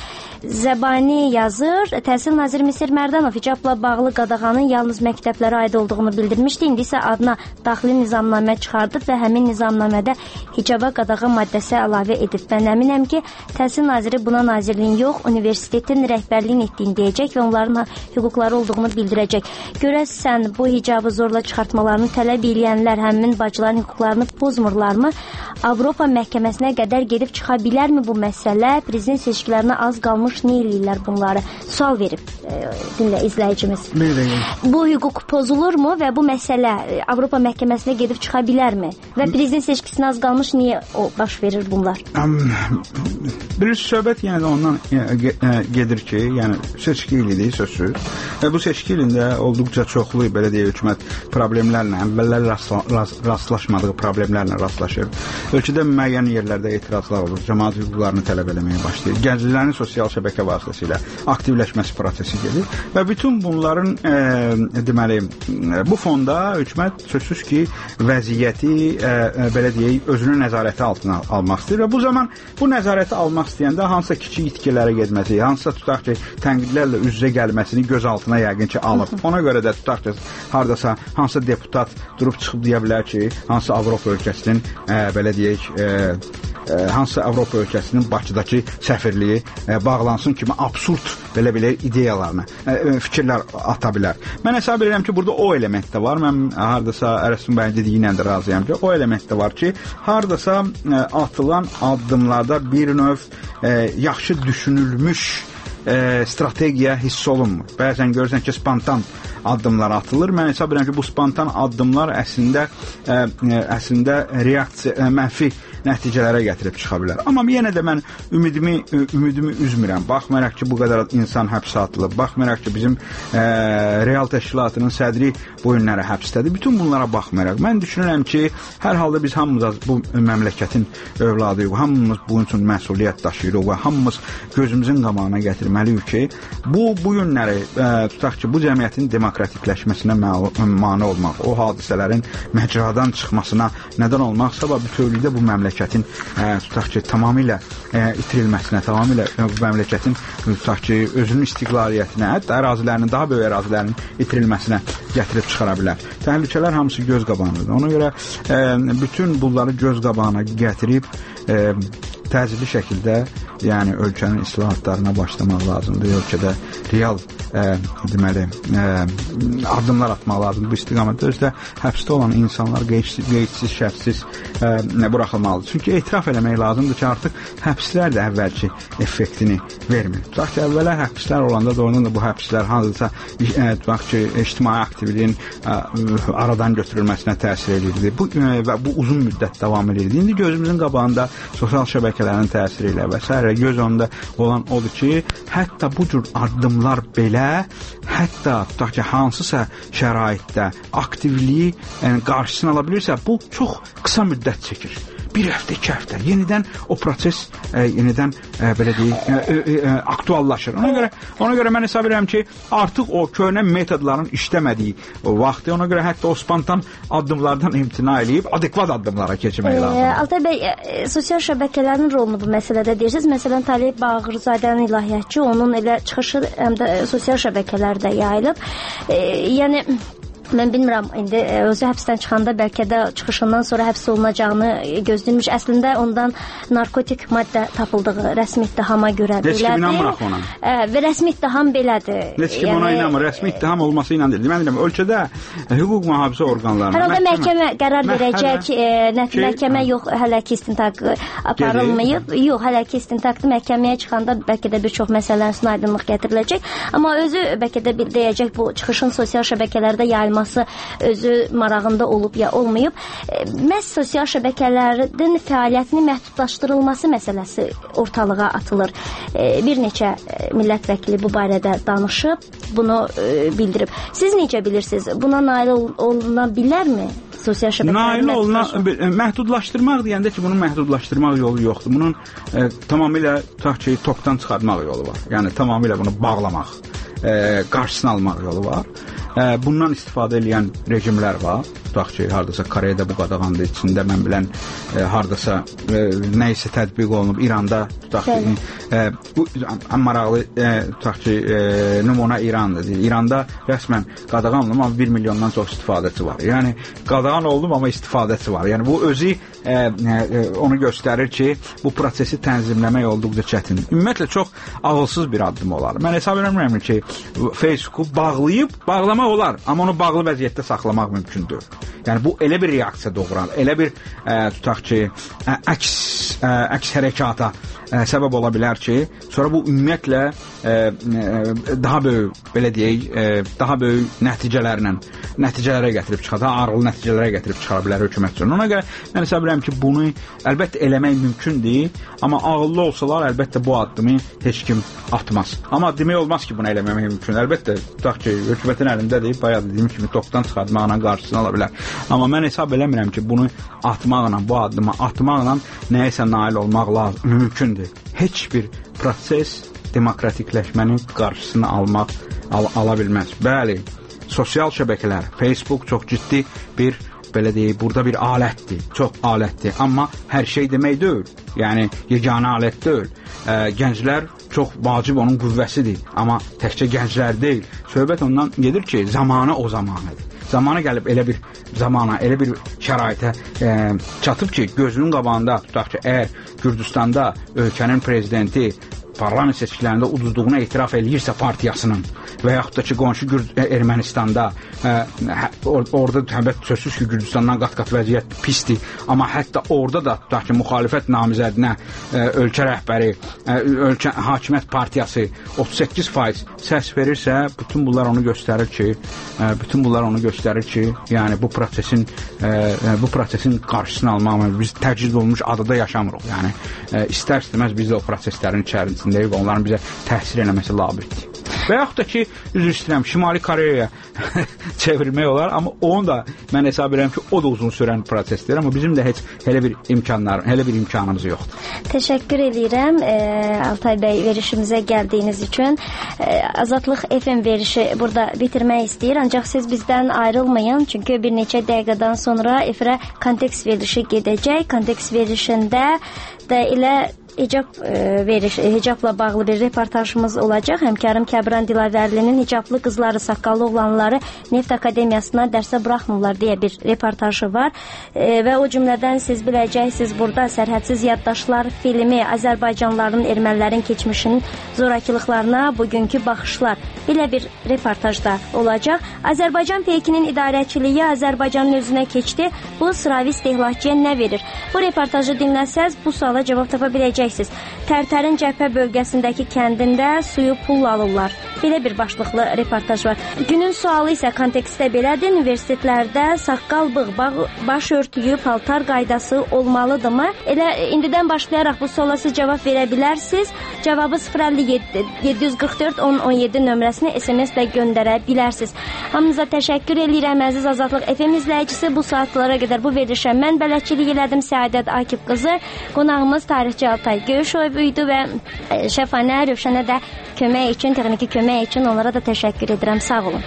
Zəbani yazır, Təhsil Naziri Misir Mərdanov hicabla bağlı qadağanın yalnız məktəblərə aid olduğunu bildirmişdi. İndi isə adına daxili nizamnamə çıxardıb və həmin nizamnamədə hicaba qadağan maddəsi əlavə edib. Mən əminəm ki, Təhsil Naziri buna nazirliyin yox, universitetin rəhbərliyin etdiyini deyəcək və onların hüquqları olduğunu bildirəcək. Görəsən, bu hicabı zorla çıxartmalarını tələb eləyənlər həmin bacıların hüquqlarını pozmurlarmı? Avropa məhkəməsinə qədər gedib çıxa bilərmi bu məsələ? Prezident seçkilərinə az qalmış, nə eləyirlər bunları? Sual verib e, dinlə izləyicimiz. Bu hüquq pozulurmu və bu məsələ Avropa məhkəməsinə gedib çıxa bilərmi? Və prezident seçkisinə az qalmış, niyə o baş verir bunlar? Bir söhbət yəni ondan gedir ki, yəni seçki ilidir sözsüz. Və bu seçki ilində olduqca çoxlu belə deyək hökumət problemlərlə, əvvəllər rastlaşmadığı problemlərlə rastlaşır. Ölkədə müəyyən yerlərdə etirazlar olur, cəmaət hüquqlarını tələb eləməyə başlayır. Gənclərin sosial şəbəkə vasitəsilə aktivləşməsi prosesi gedir və bütün bunların e, deməli bu fonda hökumət sözsüz ki, vəziyyəti e, belə deyək özünün nəzarəti altına almaq istəyir və bu zaman bu nəzarəti almaq istəyəndə hansısa kiçik itkilərə getməsi, hansısa tutaq ki, tənqidlərlə üz-üzə gəlməsini göz altına yəqin ki, alıb. Ona görə də tutaq ki, hardasa hansısa deputat durub çıxıb deyə bilər ki, hansısa Avropa ölkəsinin e, belə deyək e, e, hansısa Avropa ölkəsinin Bakıdakı səfirliyi e, bağlansın kimi absurd belə-belə ideyalarına e, fikirlər ata bilər. Mən hesab edirəm ki, burada o element də var. Mən hardasa Ərəstin bəyin dediyi ilə də razıyam ki, o element də var ki, hardasa e, atılan addımlarda bir növ e, yaxşı düşünülmüş e, strategiya hiss olunmur. Bəzən görürsən ki, spontan addımlar atılır. Mən hesab edirəm ki, bu spontan addımlar əslində ə, ə, əslində reaksiya, ə, mənfi nəticələrə gətirib çıxa bilər. Amma yenə də mən ümidimi ümidimi üzmürəm. Baxmayaraq ki, bu qədər insan həbsə atılıb, baxmayaraq ki, bizim ə, real təşkilatının sədri bu günlərə həbsdədir. Bütün bunlara baxmayaraq mən düşünürəm ki, hər halda biz hamımız bu məmləkətin övladıyıq. Hamımız bunun üçün məsuliyyət daşıyırıq və hamımız gözümüzün qabağına gətirməliyik ki, bu bu günləri ə, tutaq ki, bu cəmiyyətin demokratikləşməsinə mane olmaq, o hadisələrin məcradan çıxmasına nədən olmaqsa və bütövlükdə bu məmləkətin ə, tutaq ki, tamamilə ə, itirilməsinə, tamamilə ə, bu məmləkətin tutaq ki, özünün istiqlaliyyətinə, hətta ərazilərinin, daha böyük ərazilərinin itirilməsinə gətirib çıxara bilər. Təhlükələr hamısı göz qabağındadır. Ona görə ə, bütün bunları göz qabağına gətirib ə, təcili şəkildə, yəni ölkənin islahatlarına başlamaq lazımdır. Ölkədə real ə, deməli, ə, addımlar atmaq lazımdır bu istiqamətdə. Özdə həbsdə olan insanlar qeydsiz, qeydsiz şərtsiz ə, buraxılmalıdır. Çünki etiraf eləmək lazımdır ki, artıq həbslər də əvvəlki effektini vermir. Tutaq ki, əvvələ həbslər olanda doğrudan da bu həbslər hansısa tutaq ki, ictimai aktivliyin ə, aradan götürülməsinə təsir edirdi. Bu, ə, və bu uzun müddət davam edirdi. İndi gözümüzün qabağında sosial şəbəkələrin təsiri ilə və s. göz önündə olan odur ki, hətta bu cür addımlar belə, hətta tutaq ki, hansısa şəraitdə aktivliyi yəni, qarşısını ala bilirsə, bu çox qısa müddət çəkir. Bir həftə, iki həftə. Yenidən o proses e, yenidən e, belə deyək, e, e, e, aktuallaşır. Ona görə, ona görə mən hesab edirəm ki, artıq o köhnə metodların işləmədiyi o vaxtı, ona görə hətta o spontan addımlardan imtina eləyib adekvat addımlara keçmək lazımdır. E, Altay bəy, e, sosial şəbəkələrin rolunu bu məsələdə deyirsiniz. Məsələn, Talib Bağırzadənin ilahiyyatçı, onun elə çıxışı həm də sosial şəbəkələrdə yayılıb. E, yəni mən bilmirəm, indi özü həbsdən çıxanda bəlkə də çıxışından sonra həbs olunacağını gözlənilmiş. Əslində ondan narkotik maddə tapıldığı rəsmi ittihama görə belədir. Heç kim inanmır ona. E, və rəsmi ittiham belədir. Heç kim yəni, ona inanmır. Rəsmi ittiham olması ilə deyil. Mən deyirəm, ölkədə hüquq mühafizə orqanlarına hər halda məhkəmə qərar verəcək. E, nəticə ki, məhkəmə yox, hələ ki istintaq aparılmayıb. Geri. Yox, hələ ki istintaqlı məhkəməyə çıxanda bəlkə də bir çox məsələlərin üstünə aydınlıq gətiriləcək. Amma özü bəlkə də deyəcək bu çıxışın sosial şəbəkələrdə yayılması özü marağında olub ya olmayıb. Məhz sosial şəbəkələrin fəaliyyətinin məhdudlaşdırılması məsələsi ortalığa atılır. Bir neçə millət vəkili bu barədə danışıb, bunu bildirib. Siz necə bilirsiniz? Buna nail oluna bilərmi? Sosial şəbəkələr nail oluna məhdudlaşdırmaq deyəndə ki, bunun məhdudlaşdırmaq yolu yoxdur. Bunun e, tamamilə tutaq ki, topdan çıxartmaq yolu var. Yəni tamamilə bunu bağlamaq, e, qarşısını almaq yolu var. E, bundan istifadə edən rejimlər var. Tutaq ki, hardasa Koreyada bu qadağandır, içində mən bilən e, hardasa e, nə isə tətbiq olunub. İranda tutaq ki, e, bu ən maraqlı e, tutaq ki, e, nümunə İrandır. İranda rəsmən qadağan olunub, amma bir milyondan çox istifadəçi var. Yəni qadağan olunub, amma istifadəçi var. Yəni bu özü e, e, onu göstərir ki, bu prosesi tənzimləmək olduqca çətin. Ümumiyyətlə çox ağılsız bir addım olar. Mən hesab edirəm ki, Facebooku bağlayıb, bağlamaq olar, amma onu bağlı vəziyyətdə saxlamaq mümkündür. Yəni bu elə bir reaksiya doğuran, elə bir ə, tutaq ki, ə, əks ə, əks hərəkata ə, səbəb ola bilər ki, sonra bu ümumiyyətlə ə, ə, daha böyük, belə deyək, ə, daha böyük nəticələrlə nəticələrə gətirib çıxar, daha ağırlı nəticələrə gətirib çıxara bilər hökumət üçün. Ona görə mən hesab edirəm ki, bunu əlbəttə eləmək mümkündür, amma ağıllı olsalar əlbəttə bu addımı heç kim atmaz. Amma demək olmaz ki, bunu eləməmək mümkün. Əlbəttə, tutaq ki, hökumətin əlindədir, bayaq dediyim kimi topdan çıxartmaqla qarşısını ala bilər. Amma mən hesab eləmirəm ki, bunu atmaqla, bu addımı atmaqla nəyəsə nail olmaq lazım, mümkündür. Heç bir proses demokratikləşmənin qarşısını almaq al ala bilməz. Bəli, sosial şəbəkələr, Facebook çox ciddi bir, belə deyək, burada bir alətdir, çox alətdir. Amma hər şey demək deyil, yəni yeganə alət deyil. Ə, gənclər çox vacib onun qüvvəsidir, amma təkcə gənclər deyil. Söhbət ondan gedir ki, zamanı o zamanıdır. Zamanı gəlib elə bir zamana, elə bir şəraitə e, çatıb ki, gözünün qabağında tutaq ki, əgər Gürcüstanda ölkənin prezidenti parlament seçkilərində uduzduğunu etiraf eləyirsə partiyasının və yaxud da ki, qonşu Ermənistanda ə, or orada həbət sözsüz ki, Gürcüstandan qat-qat vəziyyət pisdir, amma hətta orada da tutaq ki, müxalifət namizədinə ə, ölkə rəhbəri, ə, ölkə hakimiyyət partiyası otuz səkkiz faiz səs verirsə, bütün bunlar onu göstərir ki, ə, bütün bunlar onu göstərir ki, yəni bu prosesin ə, bu prosesin qarşısını almaq, biz təcrid olunmuş adada yaşamırıq. Yəni ə, istər-istəməz biz də o proseslərin içərisindəyik və onların bizə təsir eləməsi labüddür. Və yaxud da ki, üzr istəyirəm, Şimali Koreyaya çevirmək olar, amma onu da mən hesab edirəm ki, o da uzun sürən prosesdir, amma bizim də heç elə bir imkanlar, elə bir imkanımız yoxdur. Təşəkkür edirəm e, Altay bəy verişimizə gəldiyiniz üçün. E, Azadlıq F M verişi burada bitirmək istəyir, ancaq siz bizdən ayrılmayın, çünki bir neçə dəqiqədən sonra efirə kontekst verilişi gedəcək. Kontekst verilişində də elə hicab e, veriş, hicabla bağlı bir reportajımız olacaq. Həmkarım Kəbran Dilavərlinin hicablı qızları, saqqallı oğlanları Neft Akademiyasına dərsə buraxmırlar deyə bir reportajı var. E, və o cümlədən siz biləcəksiniz, burada Sərhədsiz Yaddaşlar filmi Azərbaycanlıların, ermənilərin keçmişinin zorakılıqlarına bugünkü baxışlar belə bir reportajda olacaq. Azərbaycan Peykinin idarəçiliyi Azərbaycanın özünə keçdi. Bu sıravi istehlakçıya nə verir? Bu reportajı dinləsəz bu suala cavab tapa biləcəksiniz. Tərtərin cəbhə bölgəsindəki kəndində suyu pulla alırlar. Belə bir başlıqlı reportaj var. Günün sualı isə kontekstdə belədir. Universitetlərdə saqqal, bığ, baş örtüyü, paltar qaydası olmalıdırmı? Elə indidən başlayaraq bu suala siz cavab verə bilərsiniz. Cavabı sıfır əlli yeddi yeddi yüz qırx dörd on on yeddi nömrəsinə S M S-lə göndərə bilərsiniz. Hamınıza təşəkkür edirəm əziz Azadlıq F M izləyicisi. Bu saatlara qədər bu verilişə mən bələdçilik elədim, Səadət Akif qızı. Qonağımız tarixçi Altay Göyüşoyev idi və Şəfanə, Rövşənə də kömək üçün, texniki kömək üçün onlara da təşəkkür edirəm. Sağ olun.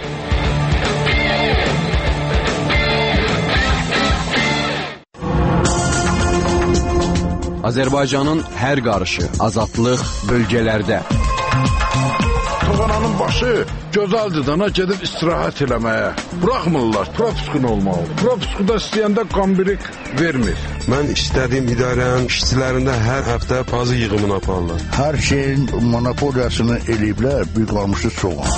Azərbaycanın hər qarışı, azadlıq bölgələrdə. Toğananın başı gözəldidana gedib istirahət eləməyə. Buraxmırlar, propiskun olmalı. Propiskuda istəyəndə qambirik vermir. Mən istədiyim idarənin işçilərində hər həftə pazı yığımını aparırlar. Hər şeyin monopoliyasını eləyiblər, bir qalmışı çox.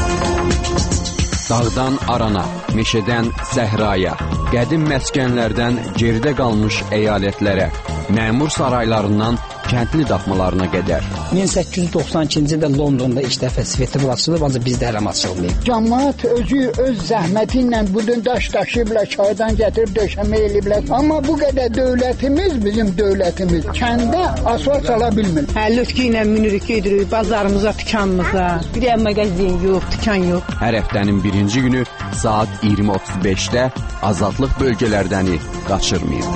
Dağdan arana, meşədən səhraya, qədim məskənlərdən geridə qalmış əyalətlərə, məmur saraylarından kəndli daxmalarına qədər. min səkkiz yüz doxsan ikinci ildə Londonda ilk dəfə svetofor açılıb, ancaq bizdə hələm açılmayıb. Cəmaət özü öz zəhməti ilə budun daş daşıyıblar, çaydan gətirib döşəmə eləyiblər. Amma bu qədər dövlətimiz, bizim dövlətimiz kəndə asfalt sala bilmir. Hə, lütki ilə minirik, gedirik bazarımıza, dükanımıza. Bir yer mağazin yox, dükan yox. Hər həftənin birinci günü saat iyirmi otuz beşdə azadlıq bölgələrdəni qaçırmayın.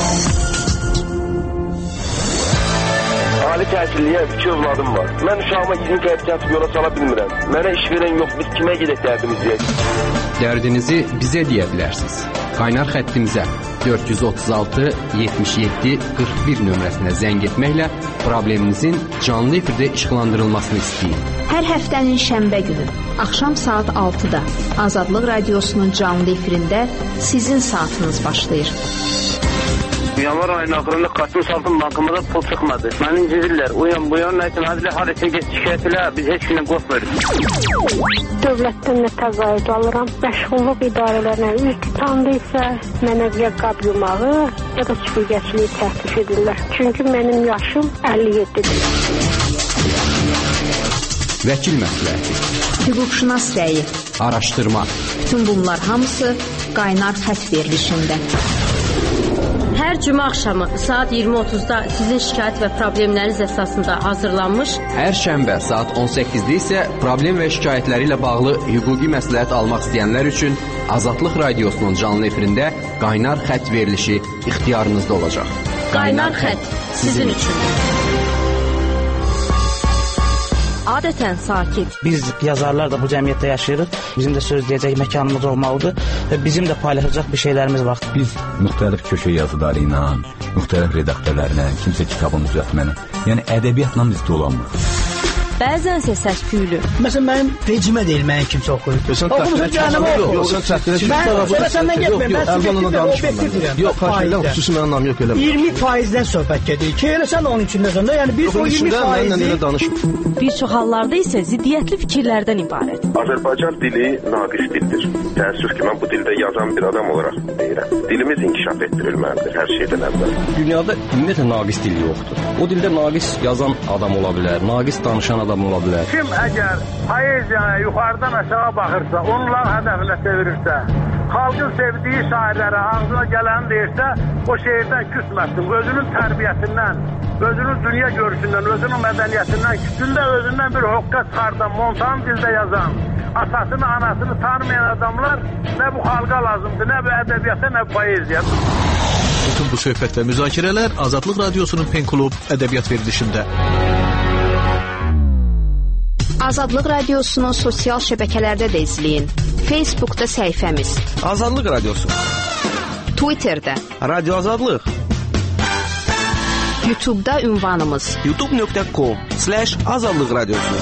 Ali təhsilliyə iki övladım var. Mən uşağıma iyirmi qəpik atıb yola sala bilmirəm. Mənə iş verən yox, biz kimə gedək dərdimiz deyək? Dərdinizi bizə deyə bilərsiniz. Qaynar xəttimizə dörd yüz otuz altı yetmiş yeddi qırx bir nömrəsinə zəng etməklə probleminizin canlı efirdə işıqlandırılmasını istəyin. Hər həftənin şənbə günü axşam saat altıda Azadlıq Radiosunun canlı efirində sizin saatınız başlayır. Yanvar ayının axırında Qasım Saltın bankımıza pul çıxmadı. Məni incidirlər. Uyan bu yan nəsin? Hadilə hadisə geç şikayət elə. Biz heç günə qorxmuyoruz. Dövlətdən nə təqaüd alıram. Məşğulluq idarələrinə üz tutandı isə mənə ya qab yumağı ya da süpürgəçiliyi təklif edirlər. Çünki mənim yaşım əlli yeddidir. Vəkil məsləhəti, hüquqşünas rəyi, araşdırma. Bütün bunlar hamısı qaynar xətt verilişində. Hər cümə axşamı saat iyirmi otuzda sizin şikayət və problemləriniz əsasında hazırlanmış. Hər şənbə saat on səkkizdə isə problem və şikayətləri ilə bağlı hüquqi məsləhət almaq istəyənlər üçün Azadlıq Radiosunun canlı efirində qaynar xətt verilişi ixtiyarınızda olacaq. Qaynar xətt sizin üçün. Adətən sakit. Biz yazarlar da bu cəmiyyətdə yaşayırıq. Bizim də söz deyəcək məkanımız olmalıdır və bizim də paylaşacaq bir şeylərimiz var. Biz müxtəlif köşə yazıları ilə, müxtəlif redaktörlərlə, kimsə kitabını düzəltməni, yəni ədəbiyyatla biz dolanmırıq. bəzənsə səs-küylü. Məsələn, mənim vecimə deyil, mənim kimsə oxuyur. Oxumusun cəhənnəmə oxuyur. Yox, sən çətinə Mən səndən getməyim, mən obyektiv deyirəm. Yox, xahiş edirəm, xüsusi mənim anlam yox elə. iyirmi faizdən söhbət gedir ki, elə sən onun içində sən də, yəni biz o iyirmi faizi... Bir çox hallarda isə ziddiyyətli fikirlərdən ibarət. Azərbaycan dili naqis dildir. Təəssüf ki, mən bu dildə yazan bir adam olaraq deyirəm. Dilimiz inkişaf etdirilməlidir hər şeydən əvvəl. Dünyada ümumiyyətlə naqis dil yoxdur. O dildə naqis yazan adam ola bilər, naqis danışan adam ola bilər. Kim əgər poeziyaya yuxarıdan aşağı baxırsa, onların hədəfinə çevirirsə, xalqın sevdiyi şairlərə ağzına gələni deyirsə, o şeirdən küsməsin. Özünün tərbiyəsindən, özünün dünya görüşündən, özünün mədəniyyətindən, küsündə özündən bir hoqqa çıxardan, montan dildə yazan, atasını, anasını tanımayan adamlar nə bu xalqa lazımdır, nə bu ədəbiyyata, nə bu poeziya. Bütün bu söhbət və müzakirələr Azadlıq Radiosunun Pen Klub ədəbiyyat verilişində. Azadlıq Radiosunu sosial şəbəkələrdə də izləyin. Facebookda səhifəmiz Azadlıq Radiosu, Twitterdə Radio Azadlıq, YouTube'da ünvanımız youtube nöqtə com slash azadlıq radiosu.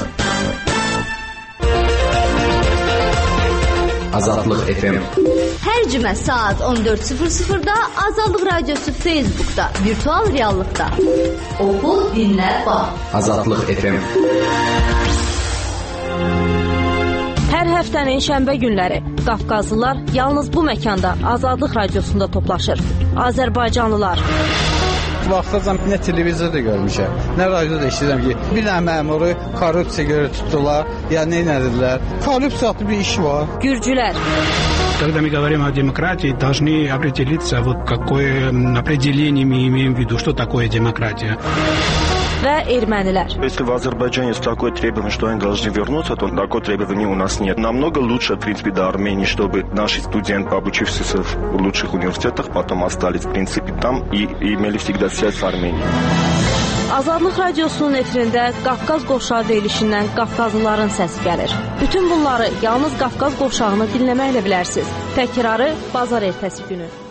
Azadlıq F M. Hər cümə saat on dörd sıfır sıfırda Azadlıq Radiosu Facebookda, virtual reallıqda. Oxu, dinlə, bax. Azadlıq F M. Hər həftənin şənbə günləri Qafqazlılar yalnız bu məkanda Azadlıq Radiosunda toplaşır. Azərbaycanlılar. Vaxtacan nə televizorda görmüşəm, nə radioda eşidirəm ki, bir dənə məmuru korrupsiya görə tutdular, ya nə edildilər. Korrupsiya adlı bir iş var. Gürcülər. Когда мы говорим о демократии, должны определиться, вот какое определение мы имеем в виду, что такое демократия. Və ermənilər. Если в Азербайджане есть такое требование, что они должны вернуться, то такое требование у нас нет. Намного лучше, в принципе, до Армении, чтобы наши студенты, обучившиеся в лучших университетах, потом остались, в принципе, там и, и имели всегда связь с Арменией. Azadlıq Radiosunun efirində Qafqaz qovşağı deyilişindən Qafqazlıların səsi gəlir. Bütün bunları yalnız Qafqaz qovşağını dinləməklə bilərsiniz. Təkrarı bazar ertəsi günü.